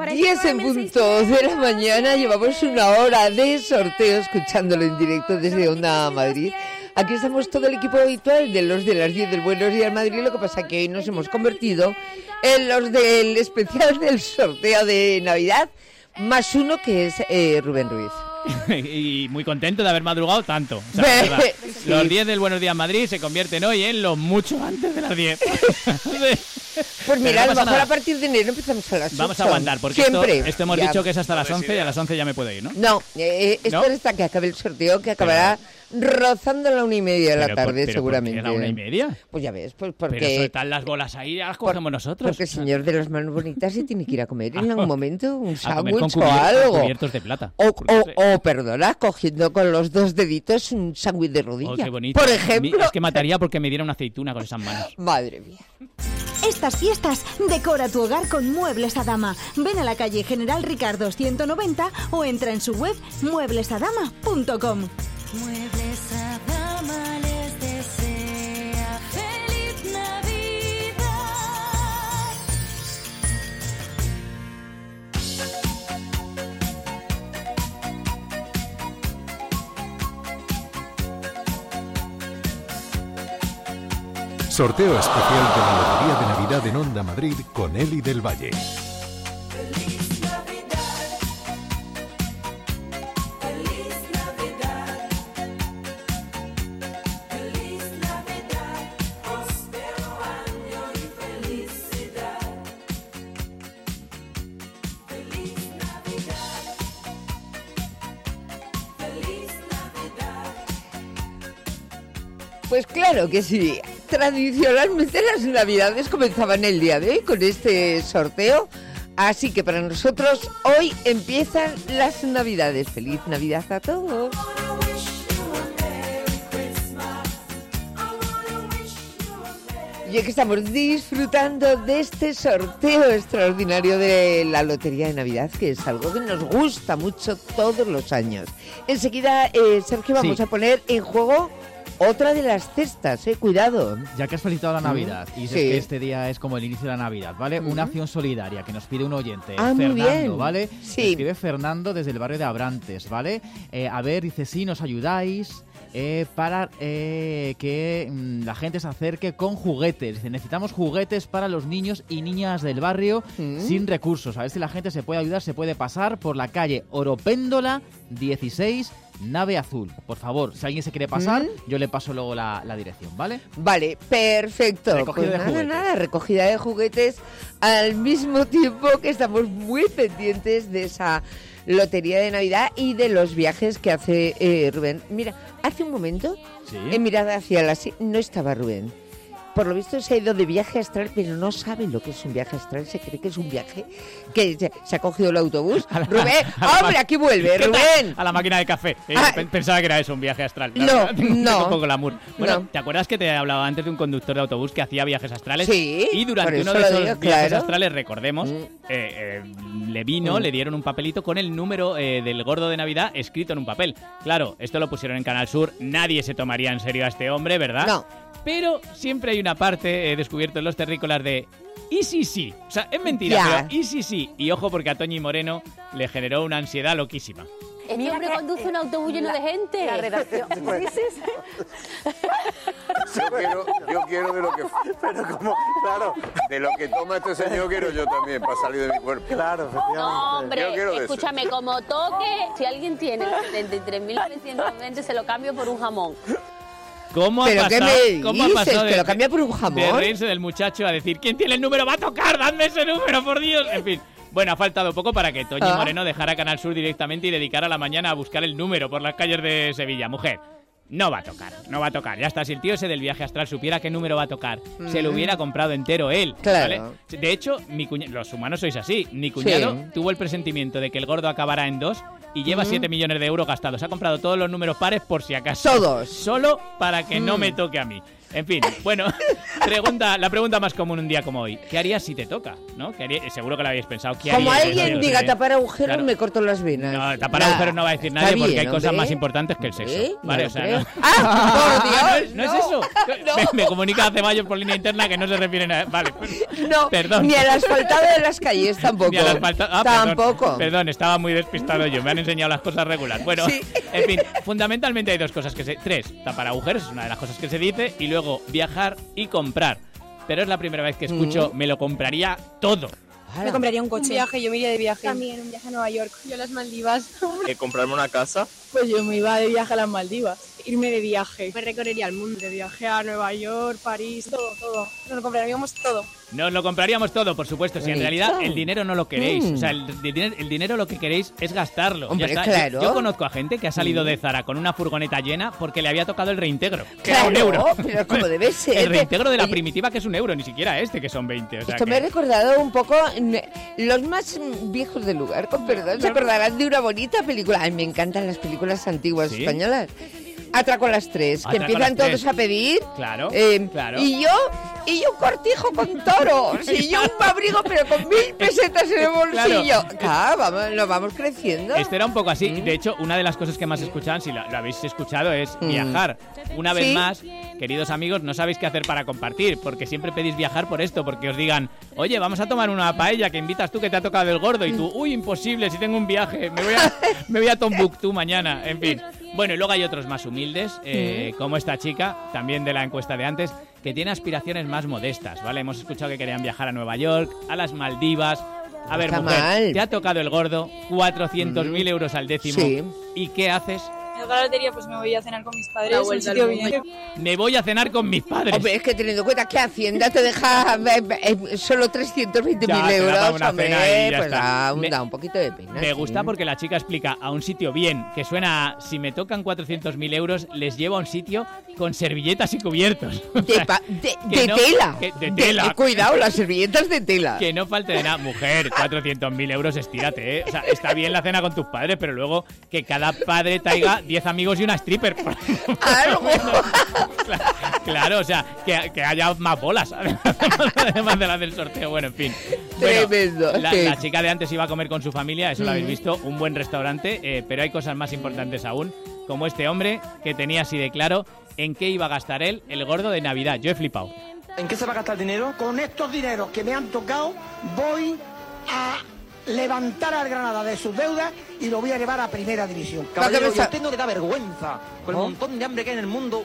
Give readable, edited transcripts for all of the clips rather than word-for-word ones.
10 en punto de la mañana, llevamos una hora de sorteo escuchándolo en directo desde Onda Madrid. Aquí estamos todo el equipo habitual de los de las 10 del Buenos Días Madrid, lo que pasa que hoy nos hemos convertido en los del especial del sorteo de Navidad, más uno que es Rubén Ruiz. Y muy contento de haber madrugado tanto. O sea, sí. Los 10 del Buenos Días Madrid se convierten hoy en los mucho antes de las 10. Pues mira, a lo mejor a partir de enero empezamos a las 8. Vamos a aguantar, porque esto hemos dicho que es hasta las 11 y a las 11 ya me puedo ir, ¿no? No, esto es hasta que acabe el sorteo, que acabará rozando la 1:30 de la tarde, seguramente. ¿Por qué la 1:30? Pues ya ves, pues porque... Pero soltar las bolas ahí, ya las cogemos nosotros. Porque el señor de las manos bonitas se tiene que ir a comer en algún momento un sándwich o algo. Cubiertos de plata. O perdona, cogiendo con los dos deditos un sándwich de rodilla. Oh, qué bonito. Por ejemplo. Es que mataría porque me diera una aceituna con esas manos. Madre mía. Estas fiestas, decora tu hogar con Muebles Adama. Ven a la calle General Ricardo 190 o entra en su web mueblesadama.com. Muebles Adama les desea feliz Navidad. Sorteo especial de la Lotería de Navidad en Onda Madrid con Eli del Valle. Pues claro que sí. Tradicionalmente las Navidades comenzaban el día de hoy con este sorteo. Así que para nosotros hoy empiezan las Navidades. ¡Feliz Navidad a todos! Y que estamos disfrutando de este sorteo extraordinario de la Lotería de Navidad, que es algo que nos gusta mucho todos los años. Enseguida, Sergio, vamos a poner en juego otra de las cestas, cuidado. Ya que has felicitado la Navidad y dices que este día es como el inicio de la Navidad, ¿vale? Una acción solidaria que nos pide un oyente, Fernando, ¿vale? Sí. Escribe Fernando desde el barrio de Abrantes, ¿vale? A ver, dice, sí, nos ayudáis para que la gente se acerque con juguetes. Dice, necesitamos juguetes para los niños y niñas del barrio sin recursos. A ver si la gente se puede ayudar, se puede pasar por la calle Oropéndola 16, Nave Azul. Por favor, si alguien se quiere pasar, yo le paso luego la dirección, ¿vale? Vale, perfecto. Recogida de juguetes. Recogida de juguetes al mismo tiempo que estamos muy pendientes de esa Lotería de Navidad y de los viajes que hace Rubén. Mira, hace un momento he mirado hacia no estaba Rubén. Por lo visto se ha ido de viaje astral, pero no sabe lo que es un viaje astral. Se cree que es un viaje que se ha cogido el autobús. Rubén, ¡hombre, aquí vuelve, Rubén! A la máquina de café. Pensaba que era eso, un viaje astral. No. Un poco glamour. Bueno, ¿te acuerdas que te hablaba antes de un conductor de autobús que hacía viajes astrales? Sí. Y durante uno de esos viajes astrales, recordemos, le dieron un papelito con el número del gordo de Navidad escrito en un papel. Claro, esto lo pusieron en Canal Sur. Nadie se tomaría en serio a este hombre, ¿verdad? No. Pero siempre hay una parte descubierto en los terrícolas de ¿y si sí? O sea, es mentira, pero ¿y si sí? Y ojo, porque a Toñi Moreno le generó una ansiedad loquísima. Este hombre conduce un autobús lleno de gente. La redacción. Yo quiero de lo que... Pero como, claro, de lo que toma este señor quiero yo también, para salir de mi cuerpo. Claro, efectivamente. No, hombre, escúchame, como toque, si alguien tiene 73.920, se lo cambio por un jamón. ¿Cómo ha pasado ¿Que lo cambia por un jamón? De reírse del muchacho a decir, ¿quién tiene el número? ¡Va a tocar! ¡Dadme ese número, por Dios! En fin. Bueno, ha faltado poco para que Toñi Moreno dejara Canal Sur directamente y dedicara la mañana a buscar el número por las calles de Sevilla. Mujer, no va a tocar. Ya está, si el tío ese del viaje astral supiera qué número va a tocar, se lo hubiera comprado entero él. Claro. ¿Vale? De hecho, los humanos sois así. Mi cuñado tuvo el presentimiento de que el gordo acabará en 2 y lleva 7 millones de euros gastados. Ha comprado todos los números pares por si acaso. Todos. Solo para que no me toque a mí. En fin, bueno, la pregunta más común un día como hoy. ¿Qué harías si te toca? ¿No? Seguro que lo habéis pensado. Como alguien diga tapar agujeros, claro. Me corto las venas. No, tapar agujeros no va a decir nadie porque hay cosas más importantes que el sexo. ¿Vale? O sea, no. ¡Ah, por Dios! ¿No es eso? No. Me comunica Ceballos por línea interna que no se refieren a... Vale, no, perdón. Ni al asfaltado de las calles tampoco. Ni al asfaltado... tampoco. Perdón, estaba muy despistado yo. Me han enseñado las cosas regular. Bueno, sí. En fin, fundamentalmente hay dos cosas que se... Tres, tapar agujeros es una de las cosas que se dice. Y luego viajar y comprar. Pero es la primera vez que escucho me lo compraría todo. Me compraría un coche. Un viaje, yo me iría de viaje. También un viaje a Nueva York. Yo a las Maldivas. ¿Comprarme una casa? Pues yo me iba de viaje a las Maldivas. Irme de viaje. Me recorrería el mundo. De viaje a Nueva York, París, todo. Nos lo compraríamos todo. Nos lo compraríamos todo, por supuesto. Si en realidad el dinero no lo queréis. O sea, el dinero lo que queréis es gastarlo. Hombre, ya está. Claro. Yo conozco a gente que ha salido de Zara con una furgoneta llena porque le había tocado el reintegro. Que era €1. Pero como debe ser. El reintegro de la primitiva, que es €1, ni siquiera que son 20. O sea esto me ha recordado un poco los más viejos del lugar, con perdón. ¿Se acordarán de una bonita película? Ay, me encantan las películas antiguas españolas. Atraco a las 3, que empiezan todos a pedir. Claro, claro. Y yo un cortijo con toros. Y yo un abrigo, pero con 1000 pesetas en el bolsillo. Claro, lo vamos creciendo. Esto era un poco así. De hecho, una de las cosas que más escuchan, si lo habéis escuchado, es viajar. Una vez más, queridos amigos, no sabéis qué hacer para compartir, porque siempre pedís viajar por esto, porque os digan, oye, vamos a tomar una paella que invitas tú que te ha tocado el gordo, y tú, uy, imposible, si tengo un viaje, me voy a Tombuctú mañana, en fin. Bueno, y luego hay otros más humildes, como esta chica, también de la encuesta de antes, que tiene aspiraciones más modestas, ¿vale? Hemos escuchado que querían viajar a Nueva York, a las Maldivas. A ver, mujer, te ha tocado el gordo, 400.000 euros al décimo. Sí. ¿Y qué haces? Me toca la lotería, pues me voy a cenar con mis padres. Un sitio bien. Me voy a cenar con mis padres. Hombre, es que teniendo en cuenta que Hacienda te deja solo 320.000 euros, hombre, pues da un poquito de pena. Me gusta porque la chica explica a un sitio bien, que suena a, si me tocan 400.000 euros, les llevo a un sitio con servilletas y cubiertos. De tela. Cuidado, las servilletas de tela. Que no falte de nada. Mujer, 400.000 euros, estírate, O sea, está bien la cena con tus padres, pero luego que cada padre traiga 10 amigos y una stripper. Claro, o sea, que haya más bolas, además de las del sorteo. Bueno, en fin. Tremendo. Bueno, la chica de antes iba a comer con su familia, eso lo habéis visto, un buen restaurante, pero hay cosas más importantes aún, como este hombre que tenía así de claro en qué iba a gastar él el gordo de Navidad. Yo he flipado. ¿En qué se va a gastar el dinero? Con estos dineros que me han tocado, voy a levantar al Granada de sus deudas y lo voy a llevar a primera división. Caballero, yo tengo que dar vergüenza con el montón de hambre que hay en el mundo.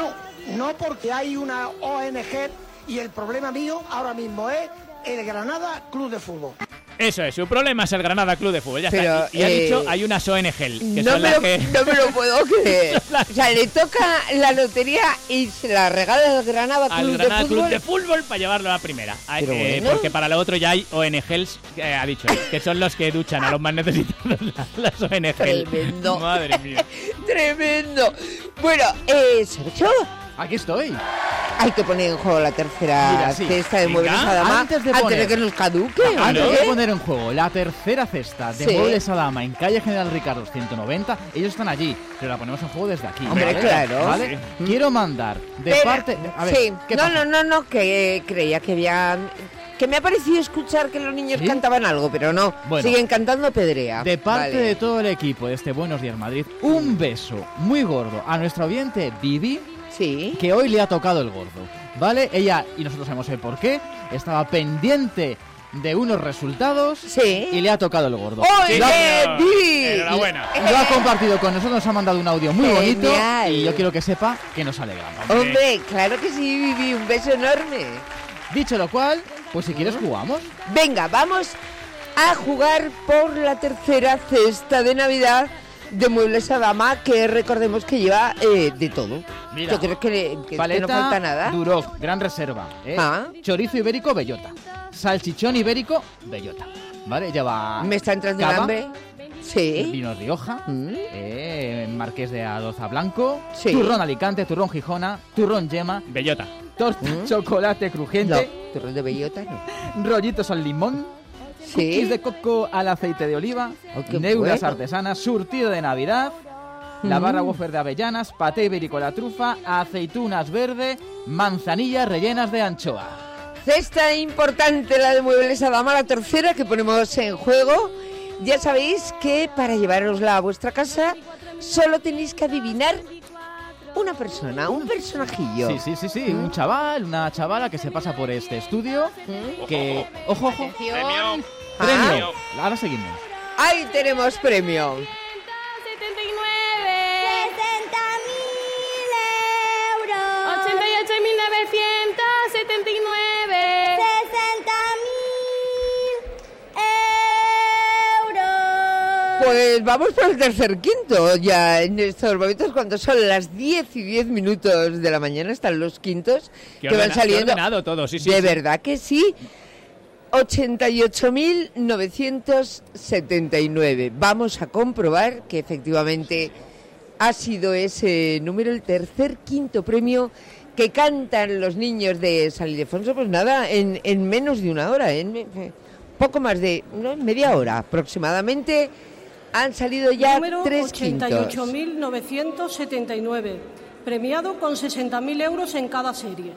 No porque hay una ONG y el problema mío ahora mismo es el Granada Club de Fútbol. Eso es, su problema es el Granada Club de Fútbol, ya está. Y ha dicho, hay unas ONG que no son las que... No me lo puedo creer. O sea, le toca la lotería y se la regala al Granada Club de Fútbol para llevarlo a la primera. Porque para lo otro ya hay ONGs, ha dicho, que son los que duchan a los más necesitados, las ONG. Tremendo. Madre mía. Tremendo. Bueno, Sergio. Aquí estoy. Hay que poner en juego la tercera cesta de Muebles Adama antes de que nos caduque. Antes de poner en juego la tercera cesta de Muebles Adama en calle General Ricardo 190, ellos están allí, pero la ponemos en juego desde aquí. Hombre, ¿vale? claro. ¿Vale? Quiero mandar de parte... A ver, ¿qué pasa? No, que creía que había... Que me ha parecido escuchar que los niños cantaban algo, pero no. Bueno, siguen cantando Pedrea. De parte de todo el equipo de este Buenos Días Madrid, un beso muy gordo a nuestra oyente Vivi, que hoy le ha tocado el gordo, ¿vale? Ella, y nosotros sabemos el por qué, estaba pendiente de unos resultados y le ha tocado el gordo. Enhorabuena. Lo ha compartido con nosotros, nos ha mandado un audio muy bonito y yo quiero que sepa que nos alegramos. Hombre, claro que sí, Vivi, un beso enorme. Dicho lo cual, pues si quieres jugamos. Venga, vamos a jugar por la tercera cesta de Navidad de Muebles Adama, que recordemos que lleva de todo. Mira, yo creo que paleta, no falta nada. Duroc, gran reserva. Chorizo ibérico, bellota. Salchichón ibérico, bellota. ¿Vale? Lleva me está entrando el hambre. Vino Rioja, Marqués de Adoza Blanco, turrón Alicante, turrón Gijona, turrón Yema, bellota. Torta chocolate crujiente. No, turrón de bellota no. Rollitos al limón. Cookies de coco al aceite de oliva, neuras artesanas, surtido de Navidad la barra wafer de avellanas, paté ibérico a la trufa, aceitunas verde, manzanillas rellenas de anchoa. Cesta importante la de Muebles a Dama, la tercera que ponemos en juego. Ya sabéis que para llevarosla a vuestra casa solo tenéis que adivinar una persona, un personajillo. Sí, un chaval, una chavala que se pasa por este estudio, que... ¡Ojo! ¡Premio! ¡Premio! Ahora seguimos. Ahí tenemos premio. 60.000 euros. Pues vamos por el tercer quinto. Ya en estos momentos, cuando son las 10 y 10 minutos de la mañana, están los quintos que van saliendo. Qué ordenado todo, sí. De verdad que sí. 88.979. Vamos a comprobar que efectivamente ha sido ese número, el tercer quinto premio que cantan los niños de San Ildefonso. Pues nada, en menos de una hora, en poco más de media hora aproximadamente, han salido ya número tres quintos. 88.979, premiado con 60.000 euros en cada serie.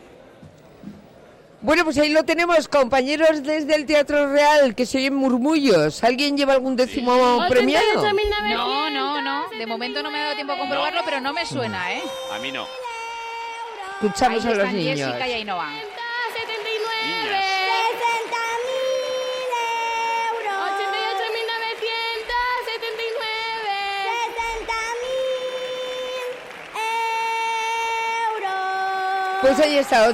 Bueno, pues ahí lo tenemos, compañeros desde el Teatro Real, que se oyen murmullos. ¿Alguien lleva algún décimo premiado? No. De momento no me ha dado tiempo a comprobarlo, pero no me suena, ¿eh? A mí no. Escuchamos ahí a los están niños. Jessica y Ainhoa. 60.000 euros. Pues ahí está,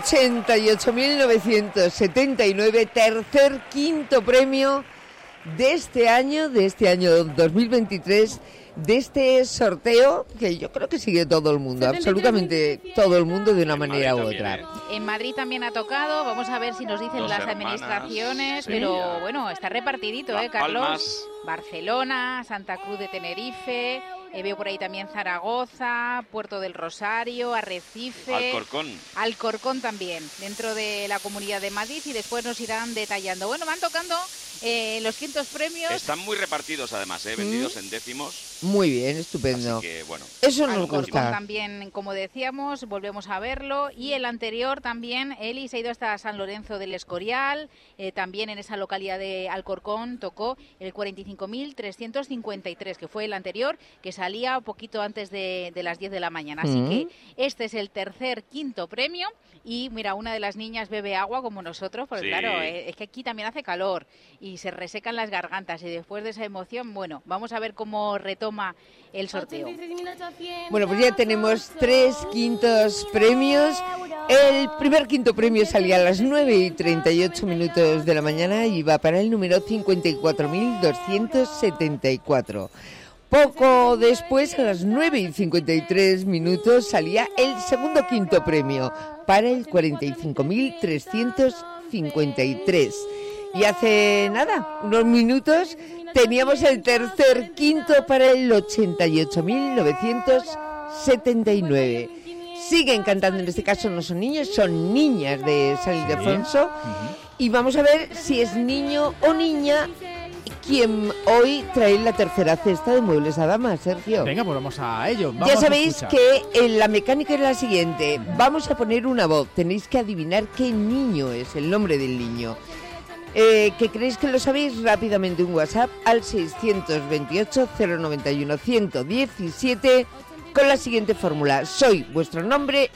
88.979, tercer quinto premio de este año 2023, de este sorteo que yo creo que sigue todo el mundo, absolutamente todo el mundo de una manera u otra. En Madrid también ha tocado, vamos a ver si nos dicen las administraciones, pero bueno, está repartidito, Carlos. Barcelona, Santa Cruz de Tenerife, veo por ahí también Zaragoza, Puerto del Rosario, Arrecife, Alcorcón también, dentro de la Comunidad de Madrid, y después nos irán detallando. Bueno, van tocando los quintos premios. Están muy repartidos además, vendidos en décimos. Muy bien, estupendo. Así que, bueno. Eso nos gusta. También, como decíamos, volvemos a verlo. Y el anterior también, Eli se ha ido hasta San Lorenzo del Escorial, también en esa localidad de Alcorcón tocó el 45.353, que fue el anterior, que salía un poquito antes de las 10 de la mañana. Así que este es el tercer quinto premio. Y mira, una de las niñas bebe agua como nosotros, porque claro, es que aquí también hace calor y se resecan las gargantas, y después de esa emoción, bueno, vamos a ver cómo retoma el sorteo. Bueno, pues ya tenemos tres quintos premios. El primer quinto premio salía a las 9:38 de la mañana y va para el número 54.274. Poco después, a las 9:53, salía el segundo quinto premio para el 45.353. Y hace nada, unos minutos, teníamos el tercer quinto para el 88.979. Siguen cantando, en este caso no son niños, son niñas de San Ildefonso. Y vamos a ver si es niño o niña quien hoy trae la tercera cesta de Muebles a Dama, Sergio. Venga, pues vamos a ello. Ya sabéis que la mecánica es la siguiente. Vamos a poner una voz. Tenéis que adivinar qué niño es, el nombre del niño. ¿Que creéis que lo sabéis? Rápidamente un WhatsApp al 628-091-117 con la siguiente fórmula. Soy vuestro nombre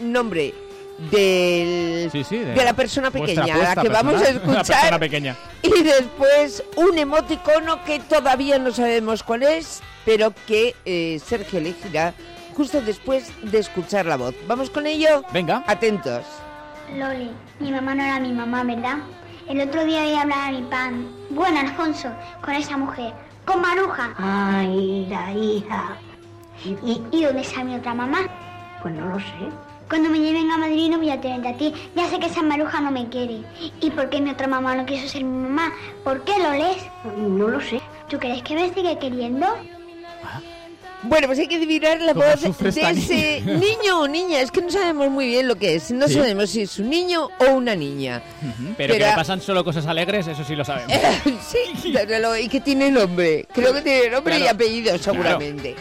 de la persona pequeña, a la que vamos a escuchar, y después un emoticono que todavía no sabemos cuál es, pero que Sergio elegirá justo después de escuchar la voz. ¿Vamos con ello? Venga. Atentos. Loli, mi mamá no era mi mamá, ¿verdad? El otro día oí hablar a mi pan. Bueno, Alfonso, con esa mujer, con Maruja. Ay, la hija. ¿Y dónde está mi otra mamá? Pues no lo sé. Cuando me lleven a Madrid no voy a tenerte a ti. Ya sé que esa Maruja no me quiere. ¿Y por qué mi otra mamá no quiso ser mi mamá? ¿Por qué lo lees? No lo sé. ¿Tú crees que me sigue queriendo? Bueno, pues hay que adivinar la voz de ese niño o niña. Es que no sabemos muy bien lo que es. No sabemos si es un niño o una niña. Pero que le pasan solo cosas alegres, eso sí lo sabemos. Sí, y que tiene nombre. Creo que tiene nombre y apellido, seguramente.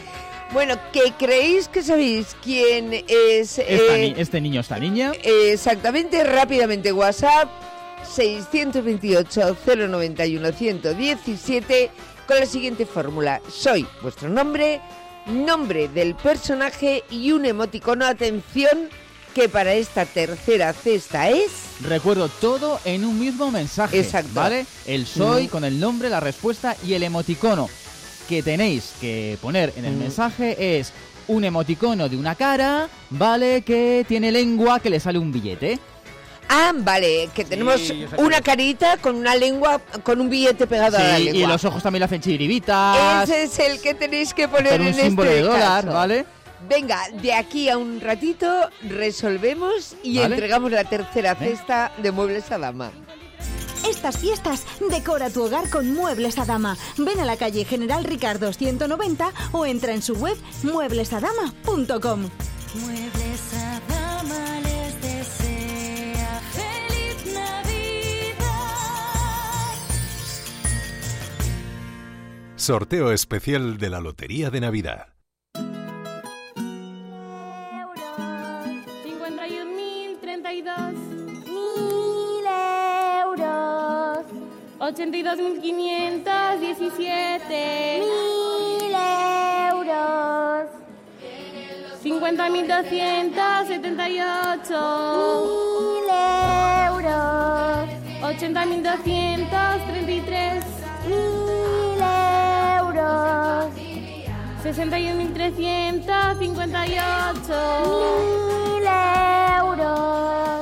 Bueno, ¿que creéis que sabéis quién es este niño, esta niña? Exactamente, rápidamente WhatsApp 628 091 117 con la siguiente fórmula. Soy vuestro nombre, nombre del personaje y un emoticono. Atención, que para esta tercera cesta es... Recuerdo, todo en un mismo mensaje. Exacto. ¿Vale? El soy con el nombre, la respuesta y el emoticono que tenéis que poner en el mensaje es un emoticono de una cara, ¿vale? Que tiene lengua, que le sale un billete. Ah, vale, que tenemos una carita con una lengua, con un billete pegado a la lengua. Y los ojos también le hacen chiribitas. Ese es el que tenéis que poner en un símbolo de dólar, caso. ¿vale? Venga, de aquí a un ratito resolvemos y entregamos la tercera cesta de Muebles a Dama. Estas fiestas, decora tu hogar con Muebles a Dama. Ven a la calle General Ricardos 190 o entra en su web mueblesadama.com. Muebles a Dama les desea feliz Navidad. Sorteo especial de la Lotería de Navidad. 51.032. 82.517. 1.000 euros. 50.278. 1.000 euros. 80.233. 1.000 euros. 61.358. 1.000 euros.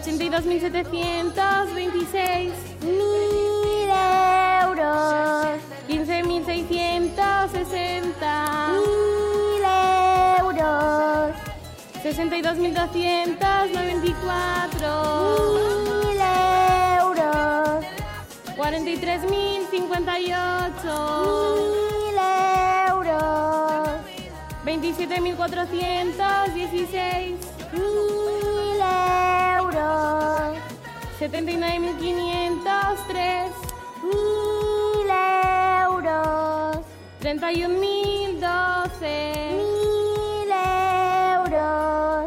82.726. 1.000 euros. 15.660. 1.000 euros. 62.294. 1.000 euros. 43.058. 1.000 euros. 27.416. 1.000 euros. 79.503. 1.000 euros. 31.012. 1.000 euros.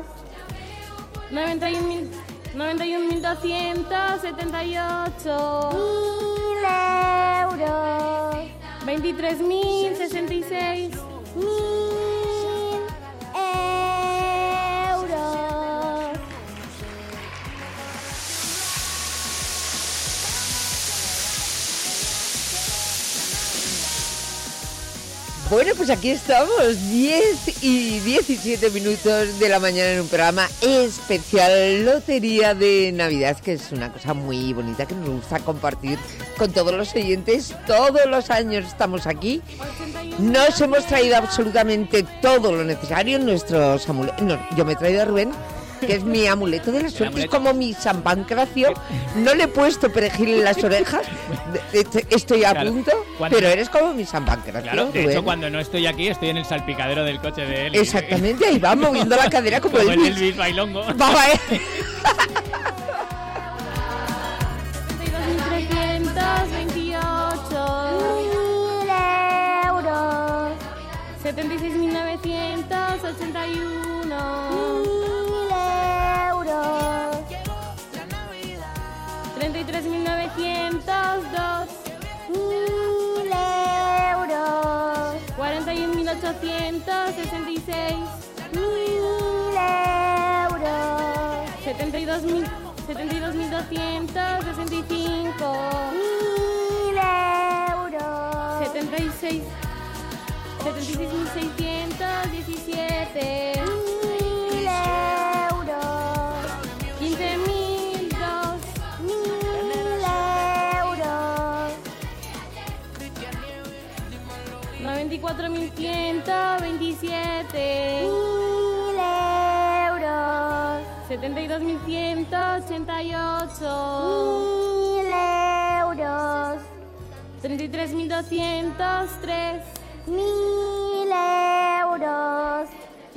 91.278. 1.000 euros. 23.066. 1.000 euros. Bueno, pues aquí estamos, 10 y 17 minutos de la mañana en un programa especial Lotería de Navidad, que es una cosa muy bonita que nos gusta compartir con todos los oyentes. Todos los años estamos aquí. Nos hemos traído absolutamente todo lo necesario, nuestros amuletos. No, yo me he traído a Rubén, que es mi amuleto de la suerte, es como mi San Pancracio. No le he puesto perejil en las orejas, estoy a punto, pero eres como mi San Pancracio. Claro, de Rubén. hecho, cuando no estoy aquí, estoy en el salpicadero del coche de Eli. Exactamente, ahí va moviendo la cadera como el Elvis. Elvis bailongo. Va, 32.328. 1.000 euros. 76.981. 1.000 euros. 33.902. 1.000 euros. 41.866. 1.000 euros. 72.265. 1.000 euros. 76.617. 1.000 euros. 15.002. 1.000 euros. 94.127. 1.000 euros. 72.188. 1.000 euros. 33.203. 1.000 euros.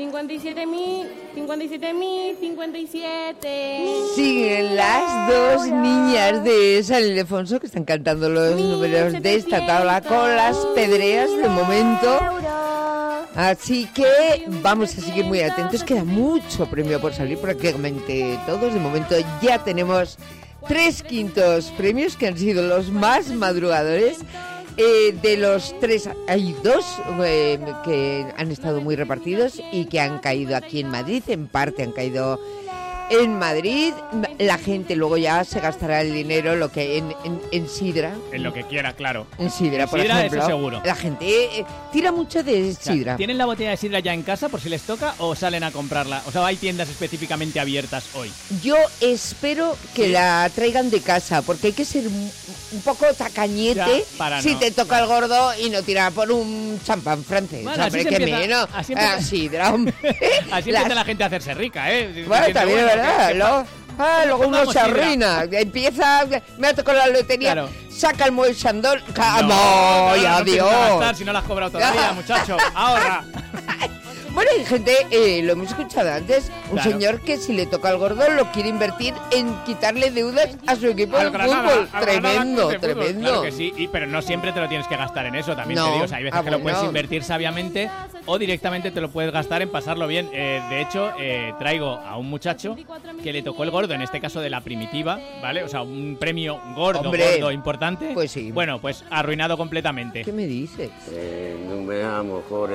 57.057. siguen las dos niñas de San Ildefonso que están cantando los números de esta tabla con las pedreas de momento. Así que vamos a seguir muy atentos. Queda mucho premio por salir, prácticamente todos. De momento ya tenemos 3 quintos premios que han sido los más madrugadores. De los 3 hay 2 que han estado muy repartidos y que han caído aquí en Madrid. En parte han caído en Madrid. La gente luego ya se gastará el dinero lo que en sidra. En lo que quiera, claro. En sidra, por ejemplo. Eso seguro. La gente tira mucho de sidra. ¿Tienen la botella de sidra ya en casa por si les toca o salen a comprarla? O sea, ¿hay tiendas específicamente abiertas hoy? Yo espero que la traigan de casa, porque hay que ser un poco tacañete si te toca el gordo y no tirar por un champán francés. Bueno, así que menos. Así sidra. Así empieza la gente a hacerse rica, ¿eh? Bueno, también es verdad. Luego uno se arruina. Empieza, me ha tocado la lotería, claro. Saca el Moet Chandon. ¡No, y adiós! Si no la has cobrado todavía, muchacho. Ahorra. Bueno, hay gente, lo hemos escuchado antes, un señor que si le toca al gordo lo quiere invertir en quitarle deudas a su equipo de fútbol. Tremendo. Claro que sí, pero no siempre te lo tienes que gastar en eso, también te digo. O sea, hay veces que lo puedes invertir sabiamente o directamente te lo puedes gastar en pasarlo bien. De hecho, traigo a un muchacho que le tocó el gordo, en este caso de la primitiva, ¿vale? O sea, un premio gordo importante. Pues sí. Bueno, pues arruinado completamente. ¿Qué me dices? A lo mejor...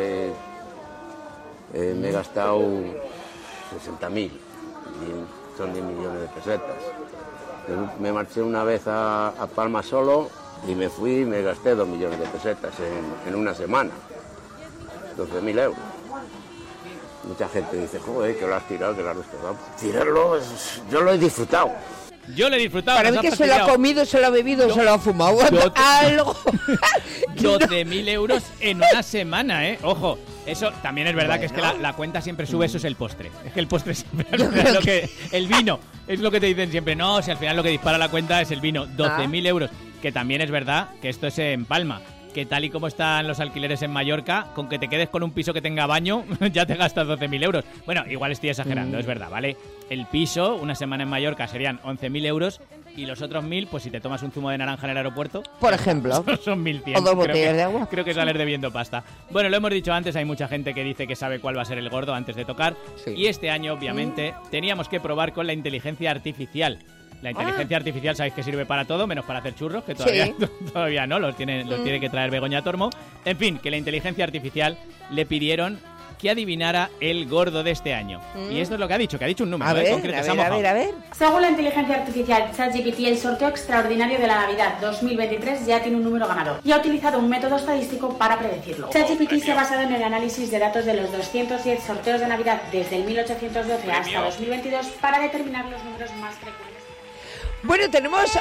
me he gastado 60.000, son 10 millones de pesetas. Me marché una vez a Palma solo y me fui y me gasté 2 millones de pesetas en una semana, 12.000 euros. Mucha gente dice, joder, que lo has tirado, que lo has destrozado. Tirarlo, yo lo he disfrutado. Yo lo he disfrutado. Para mí que se lo ha comido, se lo ha bebido, se lo ha fumado. Algo. 12.000 euros en una semana, ¿eh? Ojo, eso también es verdad, que es que la cuenta siempre sube, eso es el postre. Es que el postre siempre es lo que... El vino, es lo que te dicen siempre. No, si al final lo que dispara la cuenta es el vino. 12.000 euros, que también es verdad que esto es en Palma. Que tal y como están los alquileres en Mallorca, con que te quedes con un piso que tenga baño, ya te gastas 12.000 euros. Bueno, igual estoy exagerando, es verdad, ¿vale? El piso, una semana en Mallorca, serían 11.000 euros y los otros 1.000, pues si te tomas un zumo de naranja en el aeropuerto... Por ejemplo. Son 1.100. O 2 botellas de agua. Creo que sales debiendo pasta. Bueno, lo hemos dicho antes, hay mucha gente que dice que sabe cuál va a ser el gordo antes de tocar. Sí. Y este año, obviamente, teníamos que probar con la inteligencia artificial. La inteligencia artificial, sabéis que sirve para todo, menos para hacer churros, que todavía no, los tiene que traer Begoña Tormo. En fin, que la inteligencia artificial le pidieron que adivinara el gordo de este año. Y esto es lo que ha dicho un número, a ver, concreto. A ver. Según la inteligencia artificial ChatGPT, el sorteo extraordinario de la Navidad 2023 ya tiene un número ganador y ha utilizado un método estadístico para predecirlo. ChatGPT se ha basado en el análisis de datos de los 210 sorteos de Navidad desde el 1812 hasta 2022 para determinar los números más frecuentes. Bueno, tenemos... 92.023.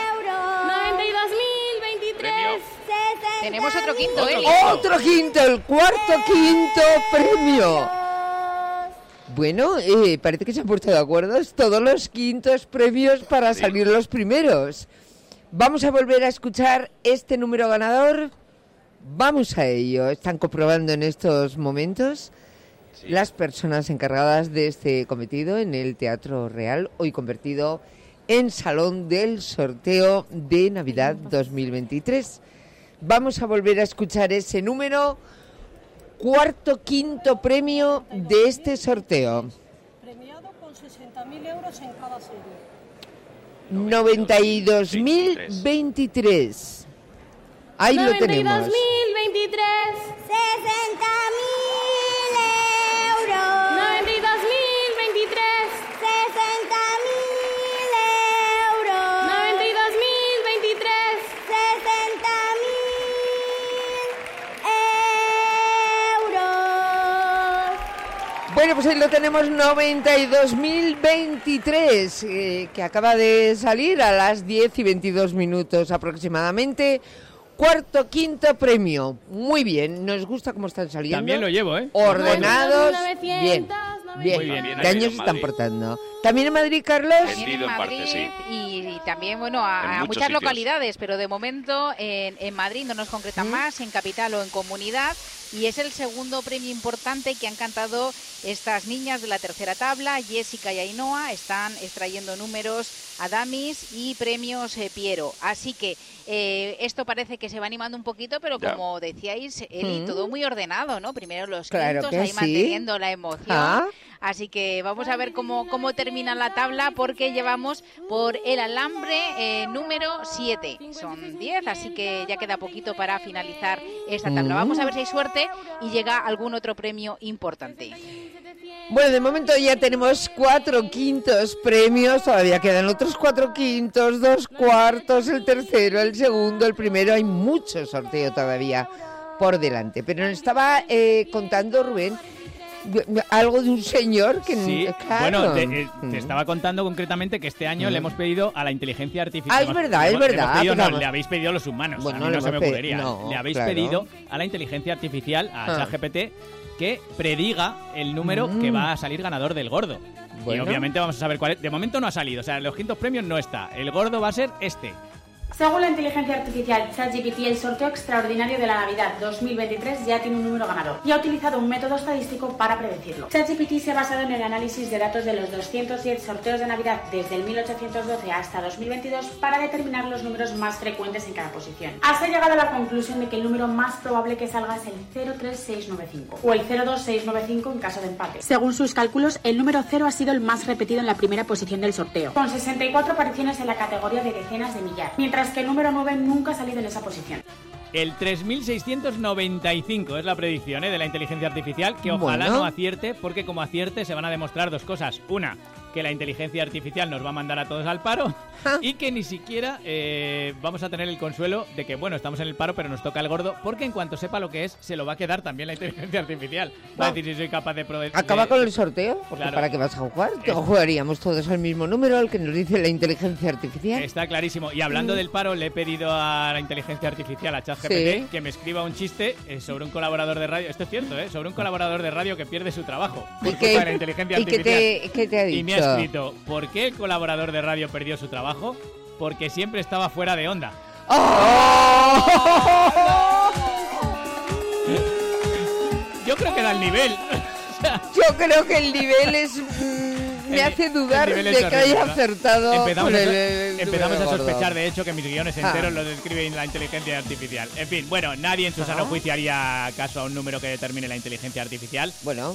Tenemos otro quinto, Eli. Otro quinto, el cuarto quinto premio. Bueno, parece que se han puesto de acuerdo todos los quintos premios para salir los primeros. Vamos a volver a escuchar este número ganador. Vamos a ello. Están comprobando en estos momentos las personas encargadas de este cometido en el Teatro Real, hoy convertido en Salón del Sorteo de Navidad 2023. Vamos a volver a escuchar ese número, quinto premio de este sorteo. Premiado con 60.000 euros en cada serie. 92.023. Ahí lo tenemos. 92.023. 60.000 euros. 92.023. 60.000 euros. Bueno, pues ahí lo tenemos, 92.023, que acaba de salir a las 10:22 aproximadamente. Quinto premio. Muy bien, nos gusta cómo están saliendo. También lo llevo, ¿eh? Ordenados. Bien. Muy bien. ¿Qué años se están portando? ¿También en Madrid, Carlos? También en Madrid, y y también, bueno, a muchas sitios. localidades, pero de momento en Madrid no nos concretan más, en capital o en comunidad, y es el segundo premio importante que han cantado estas niñas de la tercera tabla. Jessica y Ainhoa están extrayendo números Adamis y premios Piero. Así que esto parece que se va animando un poquito, pero como decíais, Eli, todo muy ordenado, ¿no? Primero los quintos, ahí manteniendo la emoción. Así que vamos a ver cómo termina la tabla, porque llevamos por el alambre número 7. Son 10, así que ya queda poquito para finalizar esta tabla. Vamos a ver si hay suerte y llega algún otro premio importante. Bueno, de momento ya tenemos 4 quintos premios, todavía quedan otros 4 quintos, 2 cuartos, el tercero, el segundo, el primero. Hay mucho sorteo todavía por delante. Pero nos estaba contando Rubén algo de un señor que... Sí, claro. bueno, te estaba contando concretamente que este año le hemos pedido a la inteligencia artificial... es verdad. Le habéis pedido los humanos, a mí no se me ocurriría. Le habéis pedido a la inteligencia artificial, a ChatGPT, que prediga el número que va a salir ganador del gordo. Bueno. Y obviamente vamos a saber cuál es. De momento no ha salido, o sea, en los quintos premios no está. El gordo va a ser este. Según la inteligencia artificial ChatGPT, el sorteo extraordinario de la Navidad 2023 ya tiene un número ganador y ha utilizado un método estadístico para predecirlo. ChatGPT se ha basado en el análisis de datos de los 210 sorteos de Navidad desde el 1812 hasta 2022 para determinar los números más frecuentes en cada posición. Así ha llegado a la conclusión de que el número más probable que salga es el 03695 o el 02695 en caso de empate. Según sus cálculos, el número 0 ha sido el más repetido en la primera posición del sorteo, con 64 apariciones en la categoría de decenas de millar, mientras que el número 9 nunca ha salido en esa posición. El 3695 es la predicción de la inteligencia artificial, que ojalá no acierte, porque como acierte se van a demostrar dos cosas. Una, que la inteligencia artificial nos va a mandar a todos al paro y que ni siquiera vamos a tener el consuelo de que, bueno, estamos en el paro, pero nos toca el gordo, porque en cuanto sepa lo que es, se lo va a quedar también la inteligencia artificial. Va a decir si soy capaz de... Acaba con el sorteo, porque ¿para qué vas a jugar? Jugaríamos todos al mismo número, al que nos dice la inteligencia artificial. Está clarísimo. Y hablando del paro, le he pedido a la inteligencia artificial, a ChatGPT, que me escriba un chiste sobre un colaborador de radio. Esto es cierto, sobre un colaborador de radio que pierde su trabajo por culpa de la inteligencia artificial. ¿Qué te ha dicho? Y me ha escrito: ¿por qué el colaborador de radio perdió su trabajo? Porque siempre estaba fuera de onda. Yo creo que da el nivel. Yo creo que el nivel es... me hace dudar de que haya acertado. Empezamos a sospechar, de hecho, que mis guiones enteros los describe la inteligencia artificial. En fin, bueno, nadie en su sano juicio haría caso a un número que determine la inteligencia artificial. Bueno,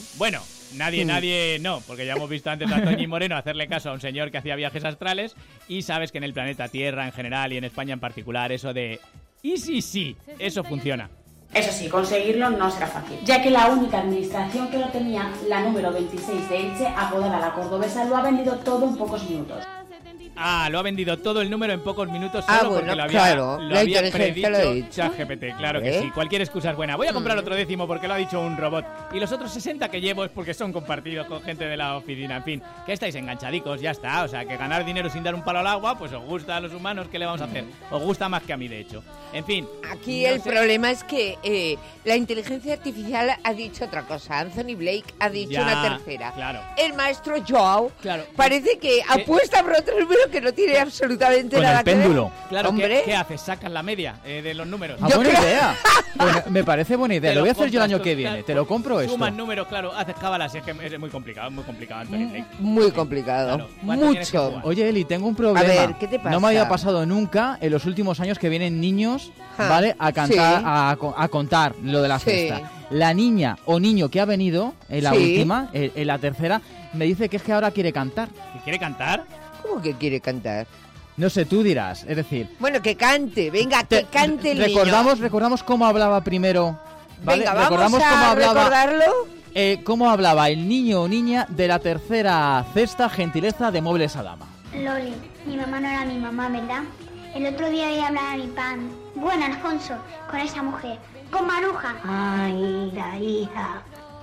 nadie no, porque ya hemos visto antes a Toñi Moreno hacerle caso a un señor que hacía viajes astrales, y sabes que en el planeta Tierra en general y en España en particular, eso de ¿y sí, eso funciona? Eso sí, conseguirlo no será fácil, ya que la única administración que lo tenía, la número 26 de Elche, apodada la Cordobesa, lo ha vendido todo en pocos minutos. Lo ha vendido todo el número en pocos minutos solo porque lo había predicho ChatGPT. Claro que sí, cualquier excusa es buena. Voy a comprar otro décimo porque lo ha dicho un robot. Y los otros 60 que llevo es porque son compartidos con gente de la oficina. En fin, que estáis enganchadicos, ya está. O sea, que ganar dinero sin dar un palo al agua, pues os gusta a los humanos, ¿qué le vamos a hacer? Os gusta más que a mí, de hecho. En fin. Aquí el problema es que la inteligencia artificial ha dicho otra cosa. Anthony Blake ha dicho una tercera. Claro. El maestro Joao parece que apuesta por otro número que no tiene absolutamente nada que ver. Con el péndulo. Claro, ¿qué haces? Sacas la media de los números. Buena idea. Me parece buena idea. Lo voy a hacer yo el año que viene. Te lo compro esto. Sumas números, claro, haces cábalas. Es que es muy complicado, Anthony Blake. Muy complicado. Claro. Mucho. Oye, Eli, tengo un problema. A ver, ¿qué te pasa? No me había pasado nunca en los últimos años que vienen niños, ¿vale? A cantar, a contar lo de la fiesta. La niña o niño que ha venido en la última, en la tercera, me dice que es que ahora quiere cantar. ¿Que quiere cantar? ¿Cómo que quiere cantar? No sé, tú dirás, es decir... Bueno, que cante, venga, que cante el niño. Recordamos cómo hablaba primero, ¿vale? Venga, vamos a recordarlo. Cómo hablaba el niño o niña de la tercera cesta gentileza de Muebles a Dama. Loli, mi mamá no era mi mamá, ¿verdad? El otro día oí hablar a mi pan. Bueno, Alfonso, con esa mujer, con Maruja. Ay, la hija.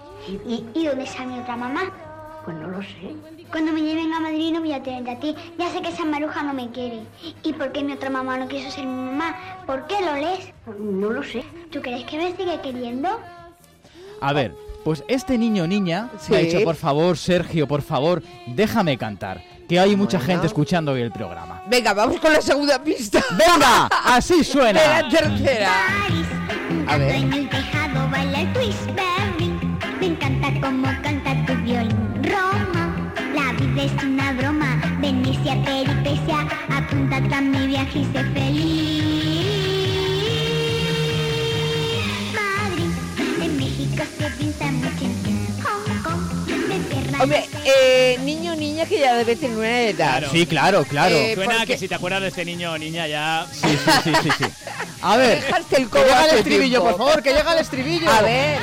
¿Y dónde está mi otra mamá? Pues no lo sé. Cuando me lleven a Madrid no voy a tenerte a ti. Ya sé que esa Maruja no me quiere. ¿Y por qué mi otra mamá no quiso ser mi mamá? ¿Por qué lo lees? No lo sé. ¿Tú crees que me sigue queriendo? A ver, pues este niño o niña me ha dicho, por favor, Sergio, por favor, déjame cantar. Que hay mucha gente escuchando hoy el programa. Venga, vamos con la segunda pista. Venga, así suena. De la tercera. A ver. En el tejado baila el twist berry. Me encanta cómo canta tu violín. Roma, la vida es una broma. Venecia, peripecia, apúntate a mi viaje y sé feliz. Madrid, en México se pinta mucho en Hong Kong. Hombre, niño o niña que ya debe tener una edad. Claro. Sí, claro. Suena porque... que si te acuerdas de este niño o niña ya... Sí. A ver, Dejaste el que llega el estribillo, tiempo. por favor, que llega el estribillo. A ver.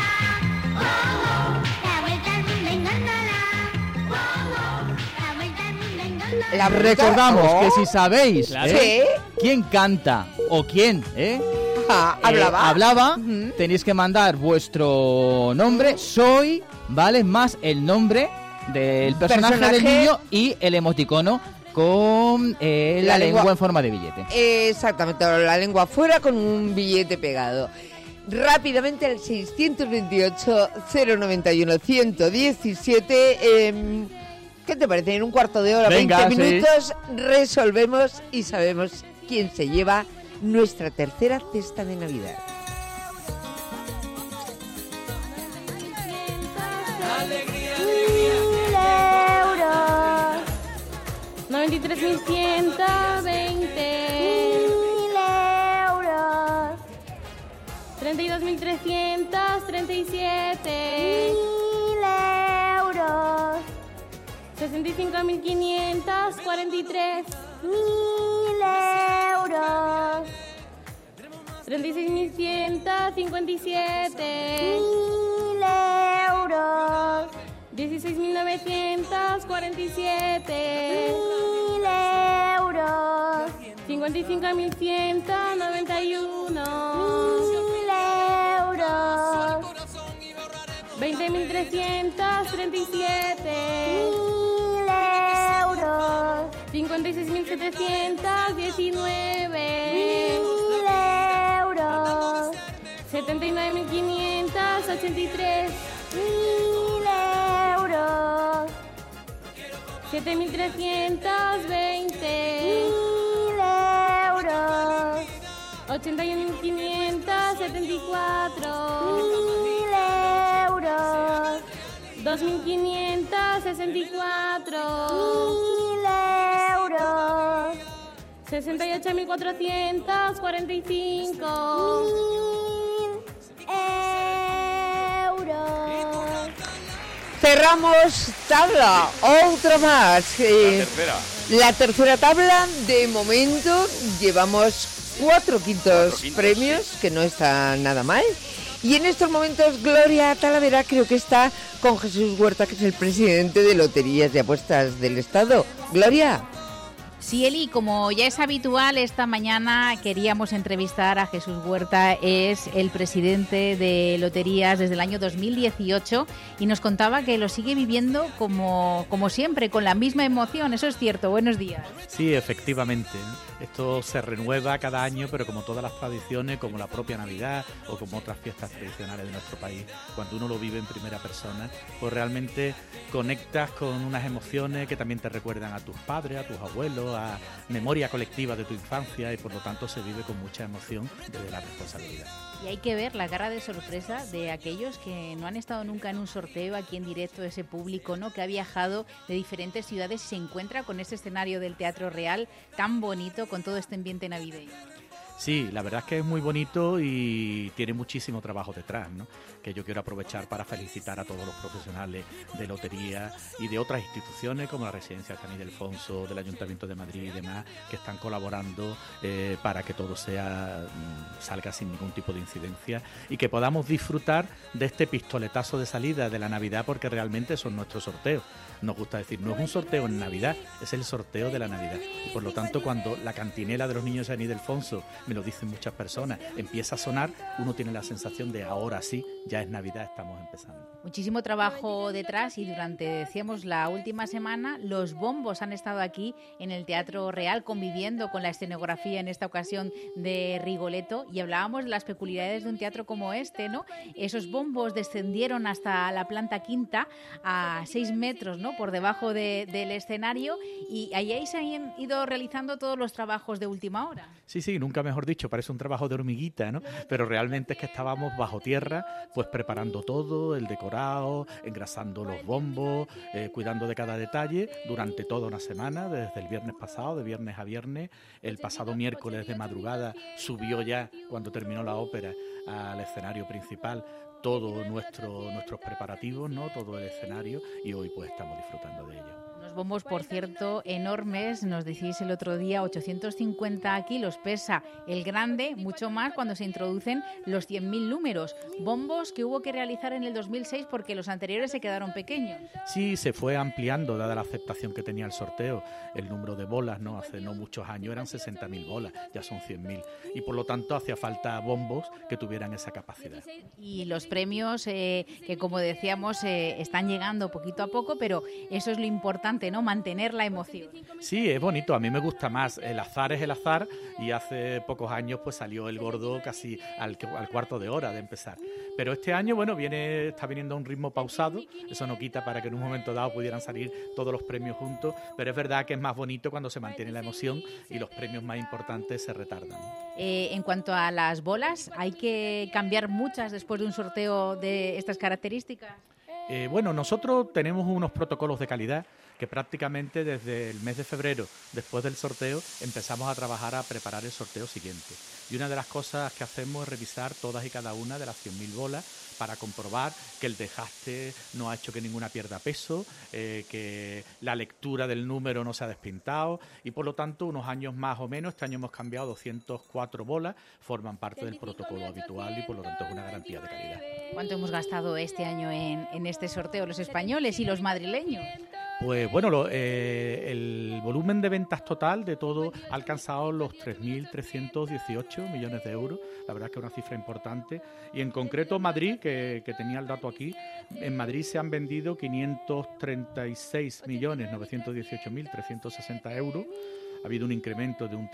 Recordamos que si sabéis Claro. quién canta o quién hablaba, tenéis que mandar vuestro nombre, soy, ¿vale? Más el nombre del personaje del niño y el emoticono con la lengua en forma de billete. Exactamente, la lengua fuera con un billete pegado. Rápidamente al 628-091-117. ¿Qué te parece? En un cuarto de hora, Venga, 20 minutos, resolvemos y sabemos quién se lleva nuestra tercera cesta de Navidad. €1.000. 93.120. €1.000. 32.337. €1.000. 65.543. €1.000. 36.157. €1.000. 16.947. €1.000. 55.191. €1.000. 20.337. €1.000. 56.719. €1.000. 79.583. €1.000. 7.320. €1.000. 81.574. €1.000. 2.564. €1.000. 68.445. €1.000. Cerramos tabla, otro más. La tercera tabla, de momento, llevamos 4 quintos premios, sí. que no está nada mal. Y en estos momentos, Gloria Talavera creo que está con Jesús Huerta, que es el presidente de Loterías y Apuestas del Estado. Gloria. Sí, Eli, como ya es habitual, esta mañana queríamos entrevistar a Jesús Huerta, es el presidente de Loterías desde el año 2018 y nos contaba que lo sigue viviendo como siempre, con la misma emoción. Eso es cierto. Buenos días. Sí, efectivamente. Esto se renueva cada año, pero como todas las tradiciones, como la propia Navidad o como otras fiestas tradicionales de nuestro país, cuando uno lo vive en primera persona, pues realmente conectas con unas emociones que también te recuerdan a tus padres, a tus abuelos, a memoria colectiva de tu infancia y por lo tanto se vive con mucha emoción desde la responsabilidad. Y hay que ver la cara de sorpresa de aquellos que no han estado nunca en un sorteo aquí en directo, ese público, ¿no?, que ha viajado de diferentes ciudades y se encuentra con ese escenario del Teatro Real tan bonito, con todo este ambiente navideño. Sí, la verdad es que es muy bonito y tiene muchísimo trabajo detrás, ¿no?, que yo quiero aprovechar para felicitar a todos los profesionales de lotería y de otras instituciones como la Residencia San Ildefonso, del Ayuntamiento de Madrid y demás, que están colaborando para que todo salga sin ningún tipo de incidencia y que podamos disfrutar de este pistoletazo de salida de la Navidad, porque realmente son nuestros sorteos. Nos gusta decir, no es un sorteo en Navidad, es el sorteo de la Navidad. Y por lo tanto, cuando la cantinela de los niños de San Ildefonso me lo dicen muchas personas, empieza a sonar, uno tiene la sensación de ahora sí, ya es Navidad, estamos empezando. Muchísimo trabajo detrás y durante, decíamos, la última semana los bombos han estado aquí en el Teatro Real conviviendo con la escenografía en esta ocasión de Rigoletto y hablábamos de las peculiaridades de un teatro como este, ¿no? Esos bombos descendieron hasta la planta quinta a 6 metros, ¿no?, por debajo del escenario y ahí se han ido realizando todos los trabajos de última hora. Sí, nunca mejor dicho, parece un trabajo de hormiguita, ¿no? Pero realmente es que estábamos bajo tierra, pues preparando todo, el decorado, engrasando los bombos, cuidando de cada detalle durante toda una semana, desde el viernes pasado, de viernes a viernes. El pasado miércoles de madrugada subió ya, cuando terminó la ópera, al escenario principal todos nuestros preparativos, ¿no?, todo el escenario, y hoy pues estamos disfrutando de ello. Unos bombos, por cierto, enormes, nos decís el otro día, 850 kilos pesa el grande, mucho más cuando se introducen los 100.000 números. Bombos que hubo que realizar en el 2006 porque los anteriores se quedaron pequeños. Sí, se fue ampliando, dada la aceptación que tenía el sorteo, el número de bolas, ¿no? Hace no muchos años eran 60.000 bolas, ya son 100.000. Y por lo tanto hacía falta bombos que tuvieran esa capacidad. Y los premios, que como decíamos, están llegando poquito a poco, pero eso es lo importante, ¿no?, mantener la emoción. Sí, es bonito, a mí me gusta más, el azar es el azar, y hace pocos años pues salió el gordo casi al cuarto de hora de empezar. Pero este año, bueno, está viniendo a un ritmo pausado, eso no quita para que en un momento dado pudieran salir todos los premios juntos, pero es verdad que es más bonito cuando se mantiene la emoción y los premios más importantes se retardan. En cuanto a las bolas, ¿hay que cambiar muchas después de un sorteo de estas características? Bueno, nosotros tenemos unos protocolos de calidad que prácticamente desde el mes de febrero, después del sorteo, empezamos a trabajar a preparar el sorteo siguiente. Y una de las cosas que hacemos es revisar todas y cada una de las 100.000 bolas para comprobar que el desgaste no ha hecho que ninguna pierda peso, que la lectura del número no se ha despintado y por lo tanto unos años más o menos, este año hemos cambiado 204 bolas, forman parte del protocolo habitual y por lo tanto es una garantía de calidad. ¿Cuánto hemos gastado este año en este sorteo los españoles y los madrileños? Pues bueno, el volumen de ventas total de todo ha alcanzado los 3.318 millones de euros. La verdad es que es una cifra importante. Y en concreto Madrid, que tenía el dato aquí, en Madrid se han vendido 536.918.360 euros. Ha habido un incremento de un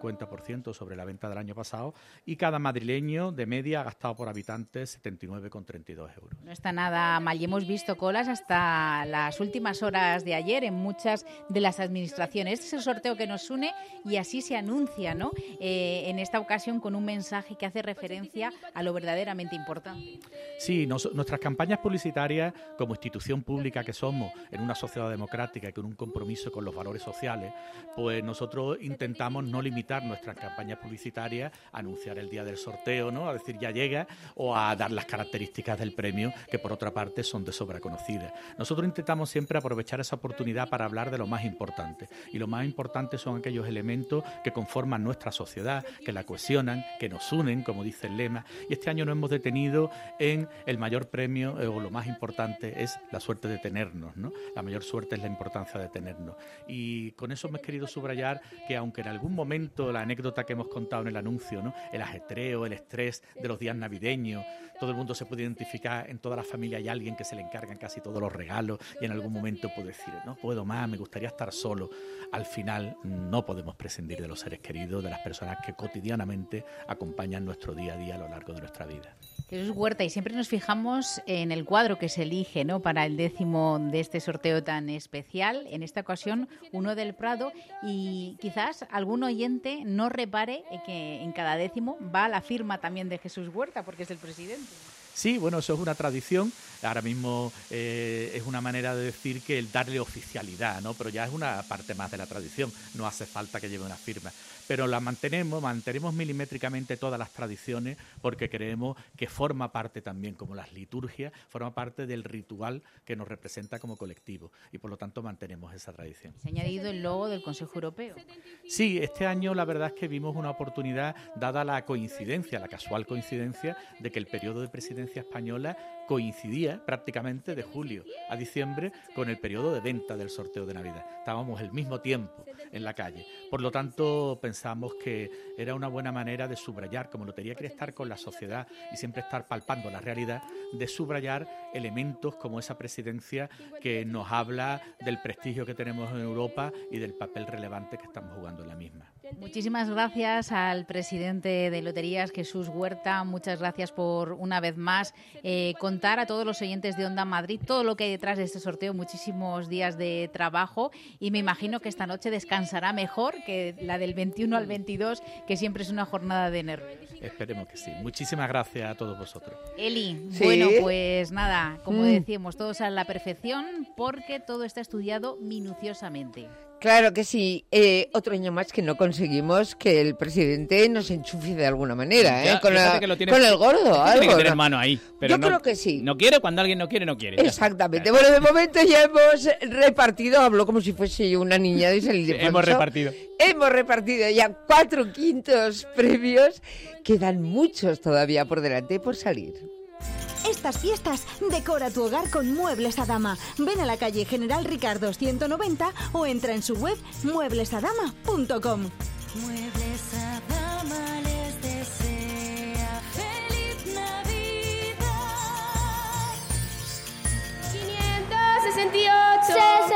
3,50% sobre la venta del año pasado y cada madrileño de media ha gastado por habitante 79,32 euros. No está nada mal y hemos visto colas hasta las últimas horas de ayer en muchas de las administraciones. Este es el sorteo que nos une y así se anuncia, ¿no? En esta ocasión con un mensaje que hace referencia a lo verdaderamente importante. Sí, nuestras campañas publicitarias como institución pública que somos en una sociedad democrática y con un compromiso con los valores sociales, pues nosotros intentamos no limitar nuestras campañas publicitarias a anunciar el día del sorteo, ¿no?, a decir ya llega, o a dar las características del premio, que por otra parte son de sobra conocidas. Nosotros intentamos siempre aprovechar esa oportunidad para hablar de lo más importante, y lo más importante son aquellos elementos que conforman nuestra sociedad, que la cohesionan, que nos unen, como dice el lema, y este año nos hemos detenido en el mayor premio, o lo más importante es la suerte de tenernos, ¿no? La mayor suerte es la importancia de tenernos. Y con eso hemos querido subrayar que aunque en algún momento la anécdota que hemos contado en el anuncio, ¿no?, el ajetreo, el estrés de los días navideños, todo el mundo se puede identificar, en toda la familia hay alguien que se le encargan casi todos los regalos y en algún momento puede decir, no puedo más, me gustaría estar solo. Al final no podemos prescindir de los seres queridos, de las personas que cotidianamente acompañan nuestro día a día a lo largo de nuestra vida. Jesús Huerta, y siempre nos fijamos en el cuadro que se elige, ¿no?, para el 10º de este sorteo tan especial, en esta ocasión uno del Prado, y quizás algún oyente no repare que en cada 10º va la firma también de Jesús Huerta, porque es el presidente. Sí, bueno, eso es una tradición. Ahora mismo es una manera de decir que el darle oficialidad, ¿no? Pero ya es una parte más de la tradición. No hace falta que lleve una firma. Pero la mantenemos milimétricamente todas las tradiciones porque creemos que forma parte también, como las liturgias, forma parte del ritual que nos representa como colectivo y por lo tanto mantenemos esa tradición. Se ha añadido el logo del Consejo Europeo. Sí, este año la verdad es que vimos una oportunidad, dada la coincidencia, la casual coincidencia, de que el periodo de presidencia presidencia española coincidía prácticamente de julio a diciembre con el periodo de venta del sorteo de Navidad. Estábamos el mismo tiempo en la calle. Por lo tanto, pensamos que era una buena manera de subrayar, como Lotería quiere estar con la sociedad y siempre estar palpando la realidad, de subrayar elementos como esa presidencia que nos habla del prestigio que tenemos en Europa y del papel relevante que estamos jugando en la misma. Muchísimas gracias al presidente de Loterías, Jesús Huerta. Muchas gracias por, una vez más, contar a todos los oyentes de Onda Madrid todo lo que hay detrás de este sorteo. Muchísimos días de trabajo y me imagino que esta noche descansará mejor que la del 21 al 22, que siempre es una jornada de nervios. Esperemos que sí. Muchísimas gracias a todos vosotros. Eli, ¿Sí? Bueno, pues nada, como decíamos, todo sale a la perfección porque todo está estudiado minuciosamente. Claro que sí. Otro año más que no conseguimos que el presidente nos enchufe de alguna manera, Ya, con el gordo. Tiene Algo, que tener ¿no? mano ahí. Pero Yo creo que sí. No quiere, cuando alguien no quiere, no quiere. Exactamente. Bueno, de momento ya hemos repartido, hablo como si fuese yo una niña de salir de Poncho. Hemos repartido ya 4 quintos premios. Quedan muchos todavía por delante por salir. Estas fiestas, decora tu hogar con Muebles Adama. Ven a la calle General Ricardos 190 o entra en su web mueblesadama.com. Muebles Adama les desea feliz Navidad. 568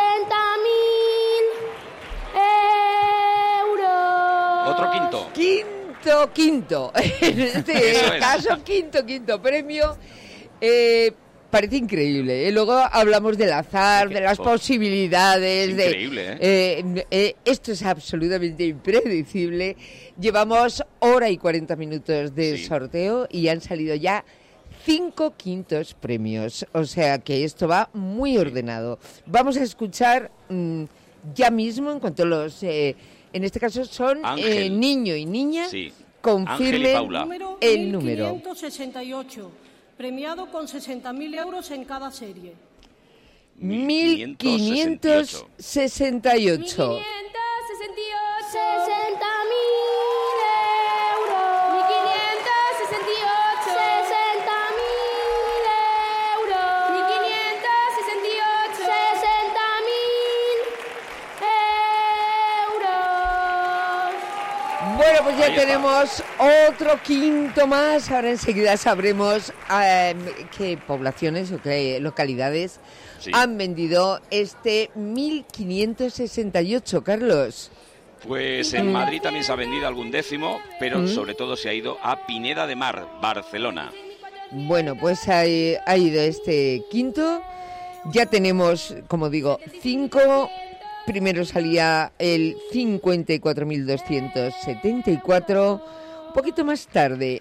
60.000 euros. Otro quinto. Quinto. En este caso, quinto premio. Parece increíble. Luego hablamos del azar, de las posibilidades. Es increíble, esto es absolutamente impredecible. Llevamos hora y 40 minutos de sorteo y han salido ya 5 quintos premios. O sea que esto va muy ordenado. Vamos a escuchar ya mismo, en cuanto los... en este caso son niño y niña. Sí. Confirmen el número. 1568, premiado con 60.000 euros en cada serie. 1568. 60.000 euros. 1568 60.000 euros. 1568 60.000 euros. Bueno, pues ya tenemos otro quinto más. Ahora enseguida sabremos qué poblaciones o qué localidades han vendido este 1568, Carlos. Pues en Madrid también se ha vendido algún décimo, pero sobre todo se ha ido a Pineda de Mar, Barcelona. Bueno, pues ha ido este quinto. Ya tenemos, como digo, 5. Primero salía el 54.274. Un poquito más tarde,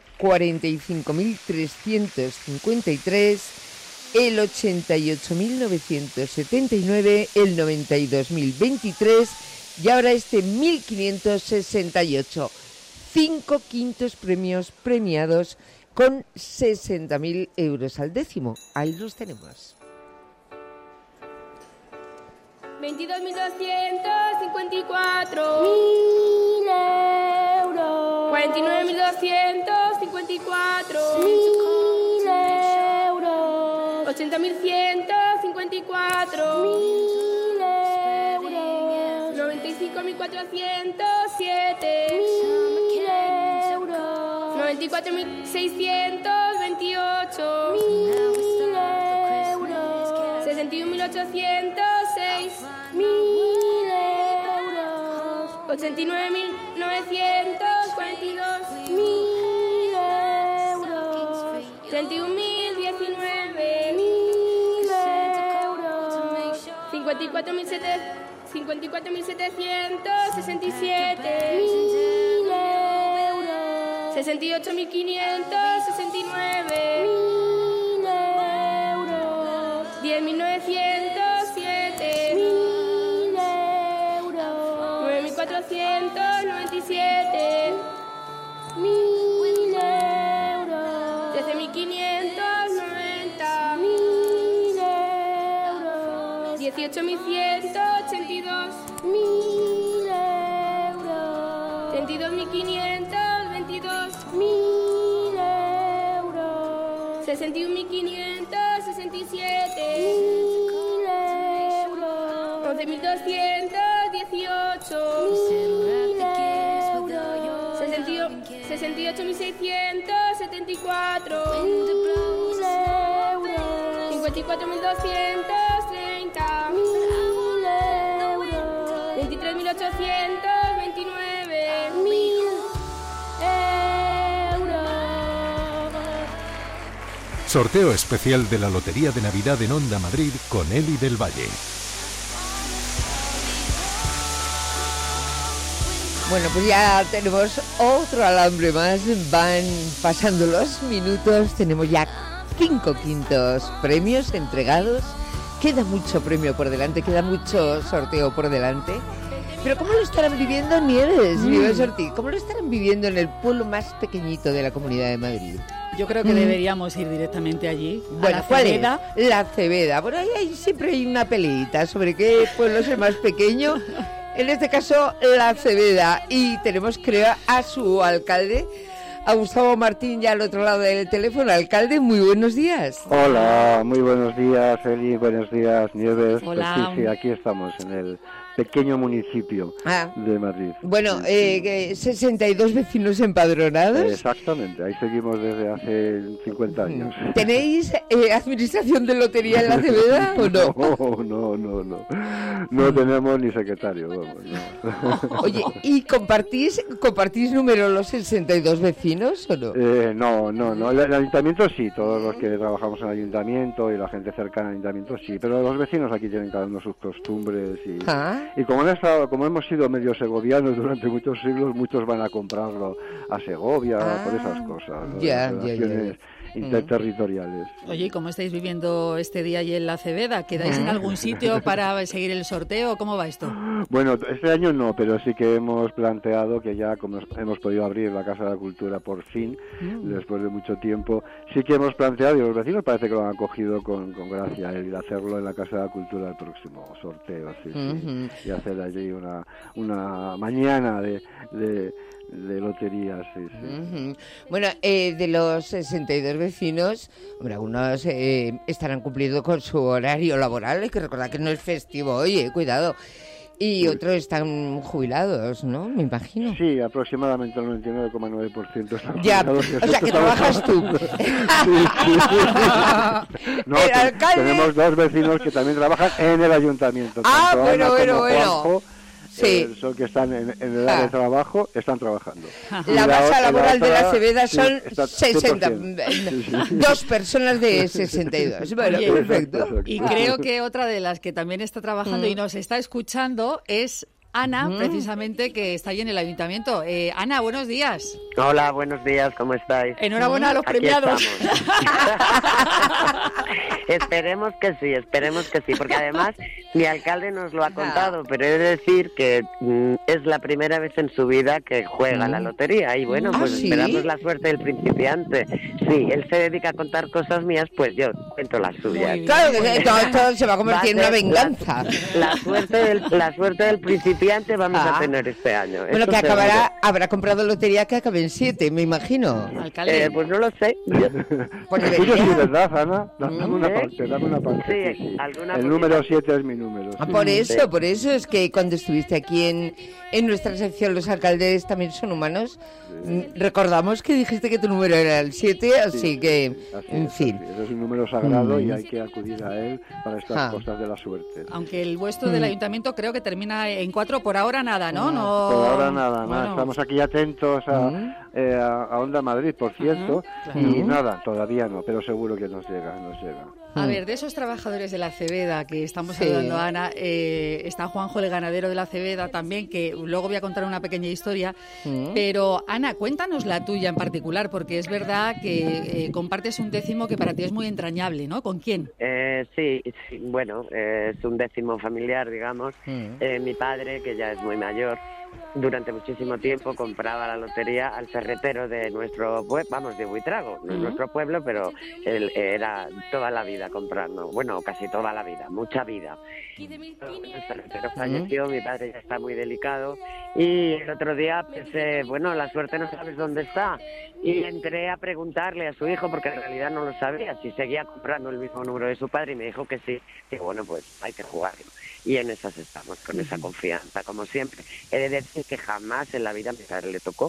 45.353. El 88.979. El 92.023. Y ahora este 1.568. 5 quintos premios premiados con 60.000 euros al décimo. Ahí los tenemos. 22.254 1.000 euros. 49.254 1.000 euros. 80.154 1.000 euros. 95.407 1.000 euros. 94.628 1.000 euros. 61.806 1.000 euros. 89.942 1.000 euros. 31.019 1.000 euros. 54.767 1.000 euros. 68.569 1.000 euros. 10.907 1.000 euros. 9.497 1.000 euros. 13.590 1.000 euros. 18.182 1.000 euros. 32.522 1.000 euros. 61.567. 11.218. 68.674. 54.230. 23.829. 1.000 euros. Sorteo especial de la Lotería de Navidad en Onda Madrid con Eli del Valle. Bueno, pues ya tenemos otro alambre más, van pasando los minutos, tenemos ya 5 quintos premios entregados, queda mucho premio por delante, queda mucho sorteo por delante, pero ¿cómo lo estarán viviendo Nieves, Nieves Ortiz? ¿Cómo lo estarán viviendo en el pueblo más pequeñito de la Comunidad de Madrid? Yo creo que deberíamos ir directamente allí. Bueno, ¿cuál es? Cebeda. La Cebeda. Bueno, ahí siempre hay una peleita sobre qué pueblo es el más pequeño. En este caso, La Cebeda. Y tenemos, creo, a su alcalde, a Gustavo Martín, ya al otro lado del teléfono. Alcalde, muy buenos días. Hola, muy buenos días, Eli. Buenos días, Nieves. Hola. Pues sí, aquí estamos, en el pequeño municipio de Madrid. Bueno, 62 vecinos empadronados. Exactamente, ahí seguimos desde hace 50 años. ¿Tenéis administración de lotería en La Cebeda o no? No. No tenemos ni secretario, vamos. No. Oye, ¿y compartís número los 62 vecinos o no? No. El ayuntamiento sí, todos los que trabajamos en el ayuntamiento y la gente cercana al ayuntamiento sí, pero los vecinos aquí tienen cada uno sus costumbres y como hemos sido medio segovianos durante muchos siglos, muchos van a comprarlo a Segovia por esas cosas, ¿no? Relaciones interterritoriales. Oye, ¿y cómo estáis viviendo este día allí en La Cebeda? ¿Quedáis en algún sitio para seguir el sorteo? ¿Cómo va esto? Bueno, este año no, pero sí que hemos planteado que ya como hemos podido abrir la Casa de la Cultura por fin, después de mucho tiempo, sí que hemos planteado, y los vecinos parece que lo han acogido con gracia, el hacerlo en la Casa de la Cultura el próximo sorteo, sí, y hacer allí una mañana de loterías, sí. Bueno, de los 62 vecinos, hombre, algunos estarán cumpliendo con su horario laboral, hay que recordar que no es festivo, oye, cuidado. Y otros están jubilados, ¿no? Me imagino. Sí, aproximadamente el 99,9% están jubilados. O sea, que trabajas tú. No, tenemos dos vecinos que también trabajan en el ayuntamiento. Bueno. Juanjo, sí. Son que están en edad de trabajo, están trabajando. La masa laboral de La Cebeda son 60. Dos personas de 62. Bueno, oye, perfecto. Y creo que otra de las que también está trabajando y nos está escuchando es Ana, precisamente, que está ahí en el ayuntamiento. Ana, buenos días. Hola, buenos días, ¿cómo estáis? Enhorabuena a los premiados. Esperemos que sí, porque además mi alcalde nos lo ha contado, pero he de decir que es la primera vez en su vida que juega la lotería y bueno, pues ¿sí? Esperamos la suerte del principiante. Sí, él se dedica a contar cosas mías, pues yo cuento las suyas. Claro, que todo se va a convertir en una venganza. La suerte del principiante vamos a tener este año. Bueno, que habrá comprado lotería que acabe en 7, me imagino. Alcalde. Pues no lo sé. Tuyo sí, ¿verdad, Ana? Dame una parte. Sí, alguna el número 7 es mi número. Sí. Por eso es que cuando estuviste aquí en nuestra sección Los Alcaldes también son humanos, recordamos que dijiste que tu número era el 7, así que, en fin. Es un número sagrado y hay que acudir a él para estas cosas de la suerte. Aunque el vuestro del ayuntamiento creo que termina en 4, por ahora nada, ¿no? Por ahora nada. Bueno. Estamos aquí atentos a Onda Madrid, por cierto, y nada, todavía no, pero seguro que nos llega. A ver, de esos trabajadores de La Cebeda que estamos hablando, Ana, está Juanjo, el ganadero de La Cebeda también, que luego voy a contar una pequeña historia, pero Ana, cuéntanos la tuya en particular, porque es verdad que compartes un décimo que para ti es muy entrañable, ¿no? ¿Con quién? Sí, bueno, es un décimo familiar, digamos. Mi padre, que ya es muy mayor, durante muchísimo tiempo compraba la lotería al ferretero de nuestro pueblo, de Buitrago, no es nuestro pueblo, pero él era toda la vida comprando, bueno, casi toda la vida, mucha vida. El ferretero falleció, mi padre ya está muy delicado, y el otro día pensé, bueno, la suerte no sabes dónde está, y entré a preguntarle a su hijo, porque en realidad no lo sabía, si seguía comprando el mismo número de su padre, y me dijo que sí, y bueno, pues hay que jugarlo. Y en esas estamos, con esa confianza, como siempre. He de decir que jamás en la vida a mi padre le tocó,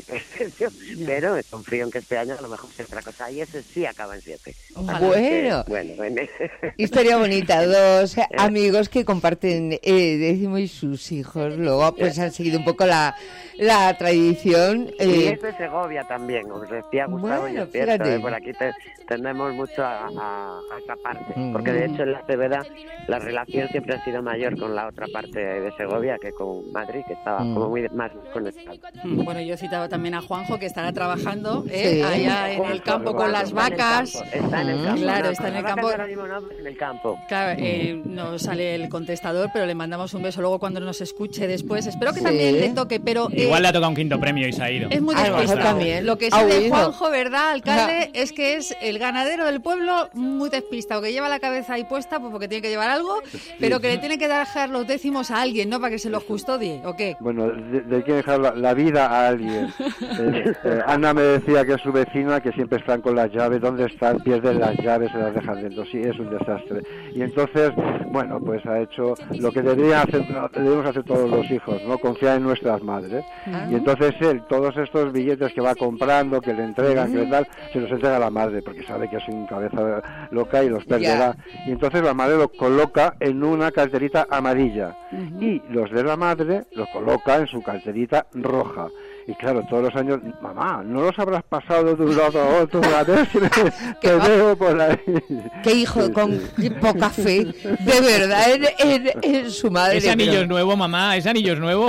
pero confío en que este año a lo mejor sea otra cosa. Y ese sí acaba en 7. Bueno. Historia bonita. Dos amigos que comparten décimo y sus hijos. Luego pues han seguido un poco la tradición. Y es de Segovia también, os decía Gustavo, y es cierto, por aquí tendemos mucho a esa parte. Porque de hecho en la Cebeda la relación siempre ha sido mayor con la otra parte de Segovia que con Madrid, que estaba como muy más conectado. Bueno, yo citaba también a Juanjo, que estará trabajando allá en el campo con las vacas. Está en el campo. Claro, está en el campo. Ahora mismo no, en el campo. Claro, no sale el contestador, pero le mandamos un beso luego cuando nos escuche después. Espero que también le toque, pero... Igual le ha tocado un quinto premio y se ha ido. Es muy despistado. Lo que sé de Juanjo, ¿verdad, alcalde? Es que es el ganadero del pueblo, muy despistado, que lleva la cabeza ahí puesta pues porque tiene que llevar algo, pero que le tiene que dejar los décimos a alguien, ¿no? Para que se los custodie, ¿o qué? Bueno, hay que dejar la vida a alguien. Ana me decía que es su vecina, que siempre están con las llaves. ¿Dónde están? Pierden las llaves, se las dejan dentro. Sí, es un desastre. Y entonces, bueno, pues ha hecho lo que debemos hacer todos los hijos, ¿no? Confiar en nuestras madres. Y entonces él, todos estos billetes que va comprando, que le entregan, que tal, se los entrega a la madre, porque sabe que es un cabeza loca y los perderá. Y entonces la madre los coloca en una carterita amarilla. Y los de la madre los coloca en su carterita roja. Y claro, todos los años, mamá, ¿no los habrás pasado de un lado a otro? A ver si te veo por ahí. Qué hijo con poca fe, de verdad, en su madre. ¿Ese anillo es nuevo, mamá? ¿Ese anillo es nuevo?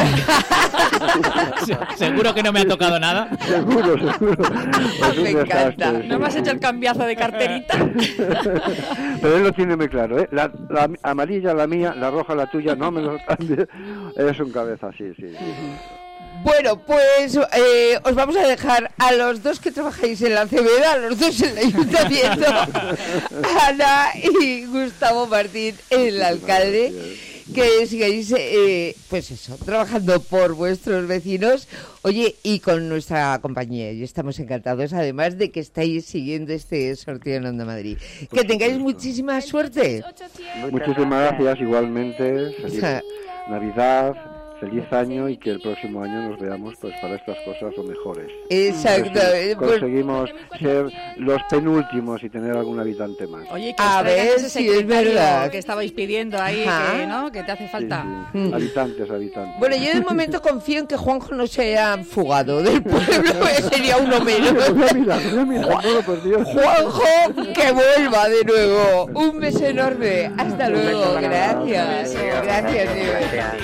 ¿Seguro que no me ha tocado nada? Seguro. Me encanta. ¿No me has hecho el cambiazo de carterita? Pero él lo tiene muy claro, ¿eh? La amarilla, la mía, la roja, la tuya, no me lo cambie. Es un cabeza, sí. Bueno, pues os vamos a dejar a los dos que trabajáis en la Cebeda, a los dos en el ayuntamiento, Ana y Gustavo Martín, el alcalde, que sigáis, pues eso, trabajando por vuestros vecinos. Oye, y con nuestra compañía, y estamos encantados, además de que estáis siguiendo este sorteo en Onda Madrid. Que tengáis muchísima suerte. Muchísimas gracias, igualmente. Feliz Navidad. Feliz año y que el próximo año nos veamos pues para estas cosas o mejores. Exacto. Conseguimos ser los penúltimos y tener algún habitante más. Oye, que a ver si es verdad que estabais pidiendo ahí, que te hace falta. Sí. Habitantes. Bueno, yo de momento confío en que Juanjo no se haya fugado del pueblo, sería uno menos. Voy a mirar, por Dios. Juanjo, que vuelva de nuevo. Un beso enorme. Hasta luego. Gracias. Gracias.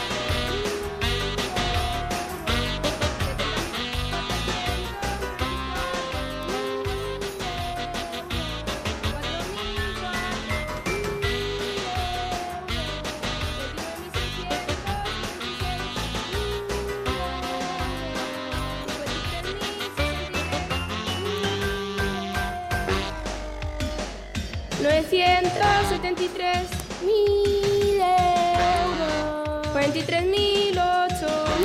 €973.000, 43.008,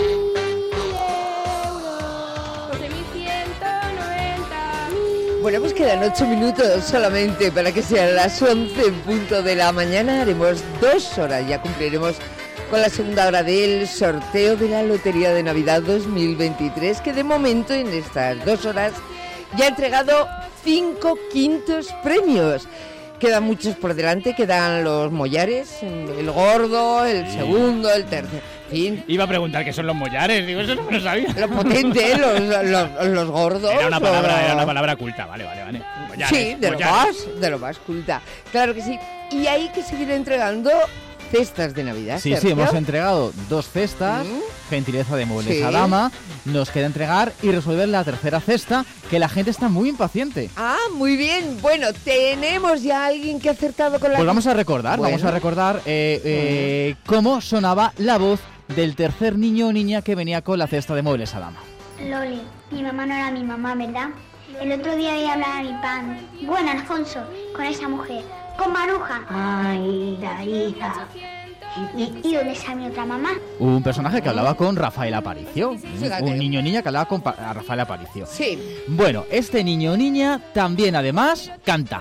12.190. Bueno, pues quedan 8 minutos solamente para que sean las 11 en punto de la mañana. Haremos 2 horas, ya cumpliremos con la segunda hora del sorteo de la Lotería de Navidad 2023, que de momento en estas 2 horas ya ha entregado 5 quintos premios. Quedan muchos por delante, quedan los mollares, el gordo, el segundo, el tercero, en fin. Iba a preguntar qué son los mollares, digo, eso no me lo sabía. Los potentes, los gordos. Era una palabra culta, vale. Mollares, sí, de lo más culta. Claro que sí. Y hay que seguir entregando cestas de Navidad. Sí, hemos entregado 2 cestas, gentileza de Muebles Adama. Nos queda entregar y resolver la tercera cesta, que la gente está muy impaciente. Ah, muy bien. Bueno, tenemos ya a alguien que ha acertado con la... Pues vamos a recordar, cómo sonaba la voz del tercer niño o niña que venía con la cesta de muebles Adama. Loli, mi mamá no era mi mamá, ¿verdad? El otro día veía hablar a mi pan. Bueno, Alfonso, con esa mujer. Con Maruja. Ay, la hija. ¿Y dónde está mi otra mamá? Un personaje que hablaba con Rafael Aparicio. Un niño o niña que hablaba con Rafael Aparicio. Sí. Bueno, este niño o niña también, además, canta.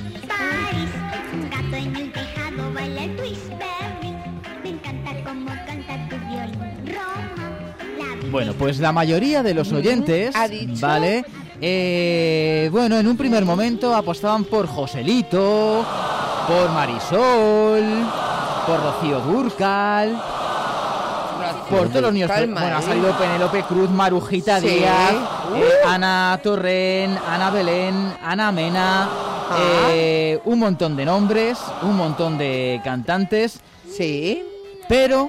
Un gato en el tejado baila el twistberry. Me encanta cómo canta tu violín rojo. Bueno, pues la mayoría de los oyentes, ¿vale? Bueno, en un primer momento apostaban por Joselito, por Marisol, por Rocío Dúrcal, por todos los niños. Bueno, ha salido Penélope Cruz, Marujita Díaz, Ana Torrent, Ana Belén, Ana Mena, un montón de nombres, un montón de cantantes. Sí. Pero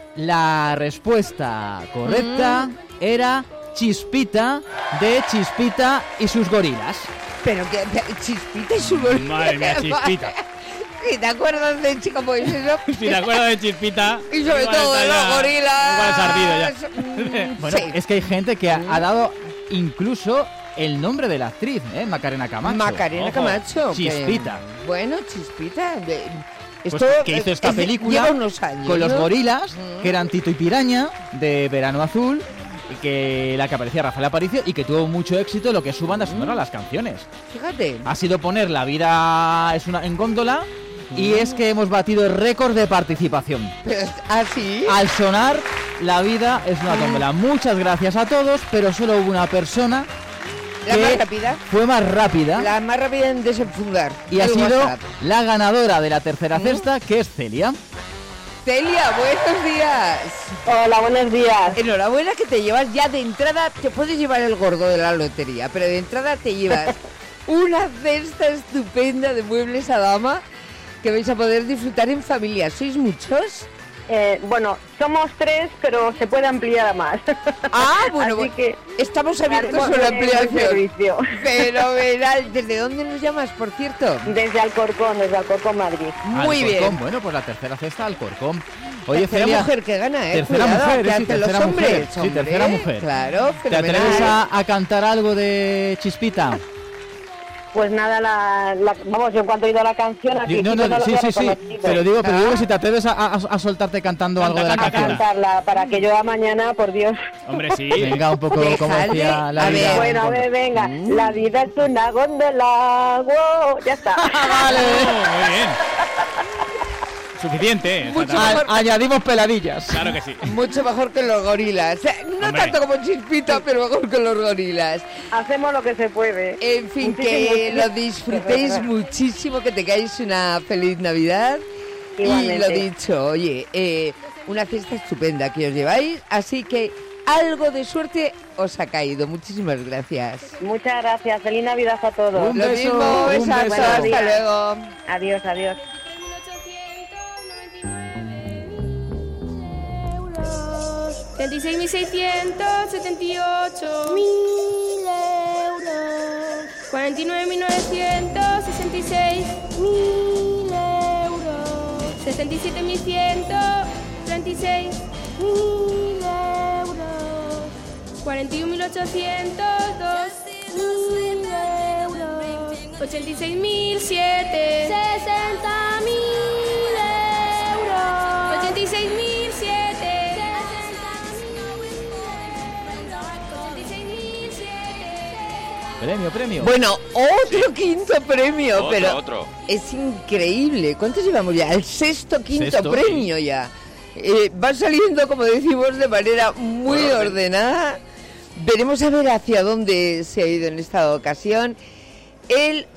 la respuesta correcta era Chispita, de Chispita y sus gorilas. Pero que Chispita y sus gorilas. Madre mía, Chispita. ¿Y te acuerdas de Chica pues eso? Si te acuerdas de Chispita. Y sobre todo de los gorilas. Igual es ardido ya. Bueno, es que hay gente que ha dado incluso el nombre de la actriz, Macarena Camacho. Macarena Camacho. Chispita. Bueno, Chispita. Esto pues que hizo esta película lleva unos años, con los gorilas, que eran Tito y Piraña, de Verano Azul, y que la que aparecía Rafael Aparicio, y que tuvo mucho éxito lo que es su banda sonora, las canciones. Fíjate. Ha sido poner La vida es una en góndola, y es que hemos batido el récord de participación. ¿Ah, sí? Al sonar La vida es una tómbola. Muchas gracias a todos, pero solo hubo una persona la más rápida. Fue más rápida. La más rápida en desenfundar. Y ha sido la ganadora de la tercera cesta, que es Celia. Celia, buenos días. Hola, buenos días. Enhorabuena, que te llevas ya de entrada, te puedes llevar el gordo de la lotería, pero de entrada te llevas una cesta estupenda de muebles Adama que vais a poder disfrutar en familia. ¿Sois muchos? Bueno, somos 3, pero se puede ampliar a más. Ah, bueno, así que estamos abiertos a la ampliación. Fenomenal. ¿Desde dónde nos llamas, por cierto? Desde Alcorcón, Madrid. Muy bien. Bueno, pues la tercera cesta, Alcorcón. Oye, tercera Celia, mujer que gana, tercera cuidado, mujer, que sí, hacen tercera los hombres. mujer. Sí, tercera mujer. Claro, fenomenal. ¿Te atreves a cantar algo de Chispita? Pues nada, vamos, yo en cuanto he oído la canción... Sí, pero digo si te atreves a soltarte cantando algo de la canción. A cantarla, para que yo a mañana, por Dios... Hombre, sí. Venga, un poco como decía la vida. Bueno, a ver, venga. La vida es una góndola, wow, ya está. Vale. Muy bien. Suficiente. Añadimos peladillas. Claro que sí. Mucho mejor que los gorilas. No tanto como Chispita, pero mejor que los gorilas. Hacemos lo que se puede. En fin, que lo disfrutéis muchísimo, que tengáis una feliz Navidad. Igualmente. Y lo dicho, oye, una cesta estupenda que os lleváis, así que algo de suerte os ha caído. Muchísimas gracias. Muchas gracias. Feliz Navidad a todos. Un beso. Hasta luego. Adiós, adiós. 36.678. 1.000 euros. 49.966. 1.000 euros. 67.136. 1.000 euros. 41.802. 1.000 euros. 86.007. 60.000 euros. 86.007. Premio. Bueno, otro quinto premio, pero otro. Es increíble. ¿Cuántos llevamos ya? El sexto premio ya. Va saliendo, como decimos, de manera muy ordenada. Veremos a ver hacia dónde se ha ido en esta ocasión. El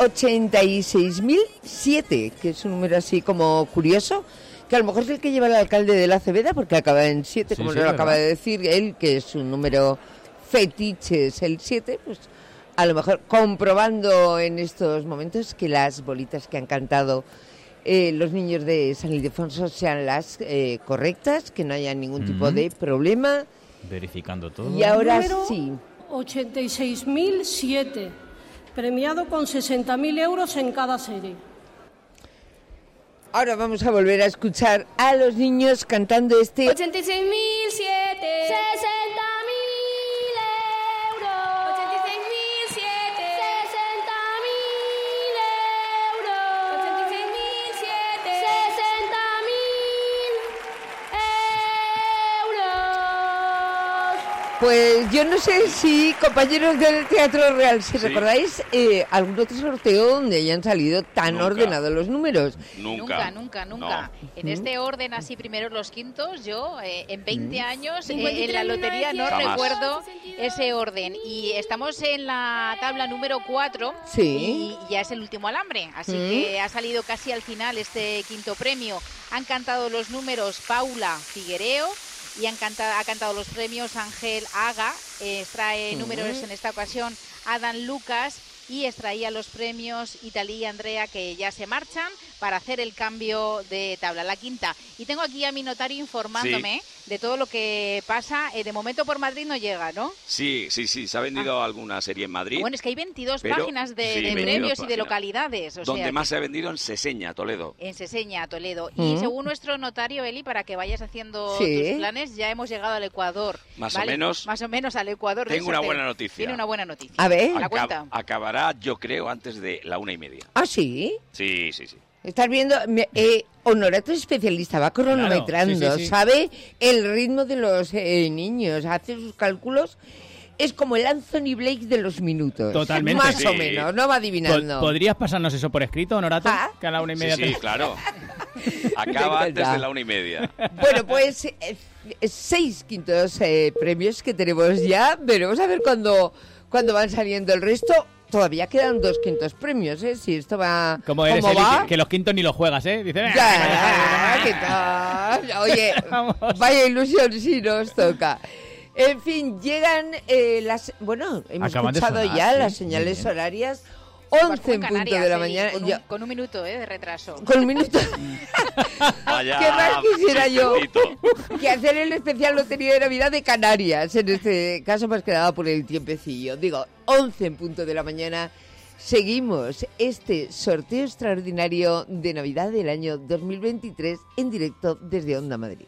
86.007, que es un número así como curioso, que a lo mejor es el que lleva el alcalde de la Aceveda, porque acaba en 7, como lo acaba de decir él, que es un número fetiche, es el 7, pues a lo mejor comprobando en estos momentos que las bolitas que han cantado los niños de San Ildefonso sean las correctas, que no haya ningún tipo de problema. Verificando todo. Y ahora Número sí. 86.007, premiado con 60.000 euros en cada serie. Ahora vamos a volver a escuchar a los niños cantando este... 86.007, 60.000 euros. 86.007, 60.000 euros. 86.007, 60.000 euros. Pues yo no sé si, compañeros del Teatro Real, si recordáis algún otro sorteo donde hayan salido tan ordenados los números. Nunca. No. En este orden, así primero los quintos, yo en 20 años en la lotería no recuerdo ese orden. Y estamos en la tabla número 4 y ya es el último alambre. Así que ha salido casi al final este quinto premio. Han cantado los números Paula Figuereo y ha cantado los premios Ángel Aga, extrae números en esta ocasión Adán Lucas, y extraía los premios Italí y Andrea, que ya se marchan para hacer el cambio de tabla, la quinta. Y tengo aquí a mi notario informándome de todo lo que pasa. De momento por Madrid no llega, ¿no? Sí, se ha vendido alguna serie en Madrid. Bueno, es que hay 22 páginas de premios y de localidades. Donde más se ha vendido en Seseña, Toledo. En Seseña, Toledo. Y según nuestro notario, Eli, para que vayas haciendo tus planes, ya hemos llegado al Ecuador. Más o menos al Ecuador. Tengo una buena noticia. Tiene una buena noticia. A ver. Acabará, yo creo, antes de la 1:30. ¿Ah, sí? Sí. Estás viendo, Honorato es especialista, va cronometrando, claro, sí. sabe el ritmo de los niños, hace sus cálculos. Es como el Anthony Blake de los minutos. Totalmente. Más o menos, no va adivinando. ¿Podrías pasarnos eso por escrito, Honorato? Que a la 1:30. Sí, claro. Acaba antes de la 1:30. Bueno, pues 6 quintos premios que tenemos ya. Veremos a ver cuándo van saliendo el resto. Todavía quedan 2 quintos premios, ¿eh? Si esto va... ¿Cómo eres, Eli? Que los quintos ni los juegas, ¿eh? Dice, ¿qué tal? Oye, vaya ilusión si nos toca. En fin, llegan las... Bueno, hemos escuchado ya las señales horarias. 11 en punto de la mañana. Con un minuto de retraso. Con un minuto. ¿Qué más quisiera yo? Que hacer el especial Lotería de Navidad de Canarias. En este caso me has quedado por el tiempecillo. Digo, 11 en punto de la mañana. Seguimos este sorteo extraordinario de Navidad del año 2023 en directo desde Onda Madrid.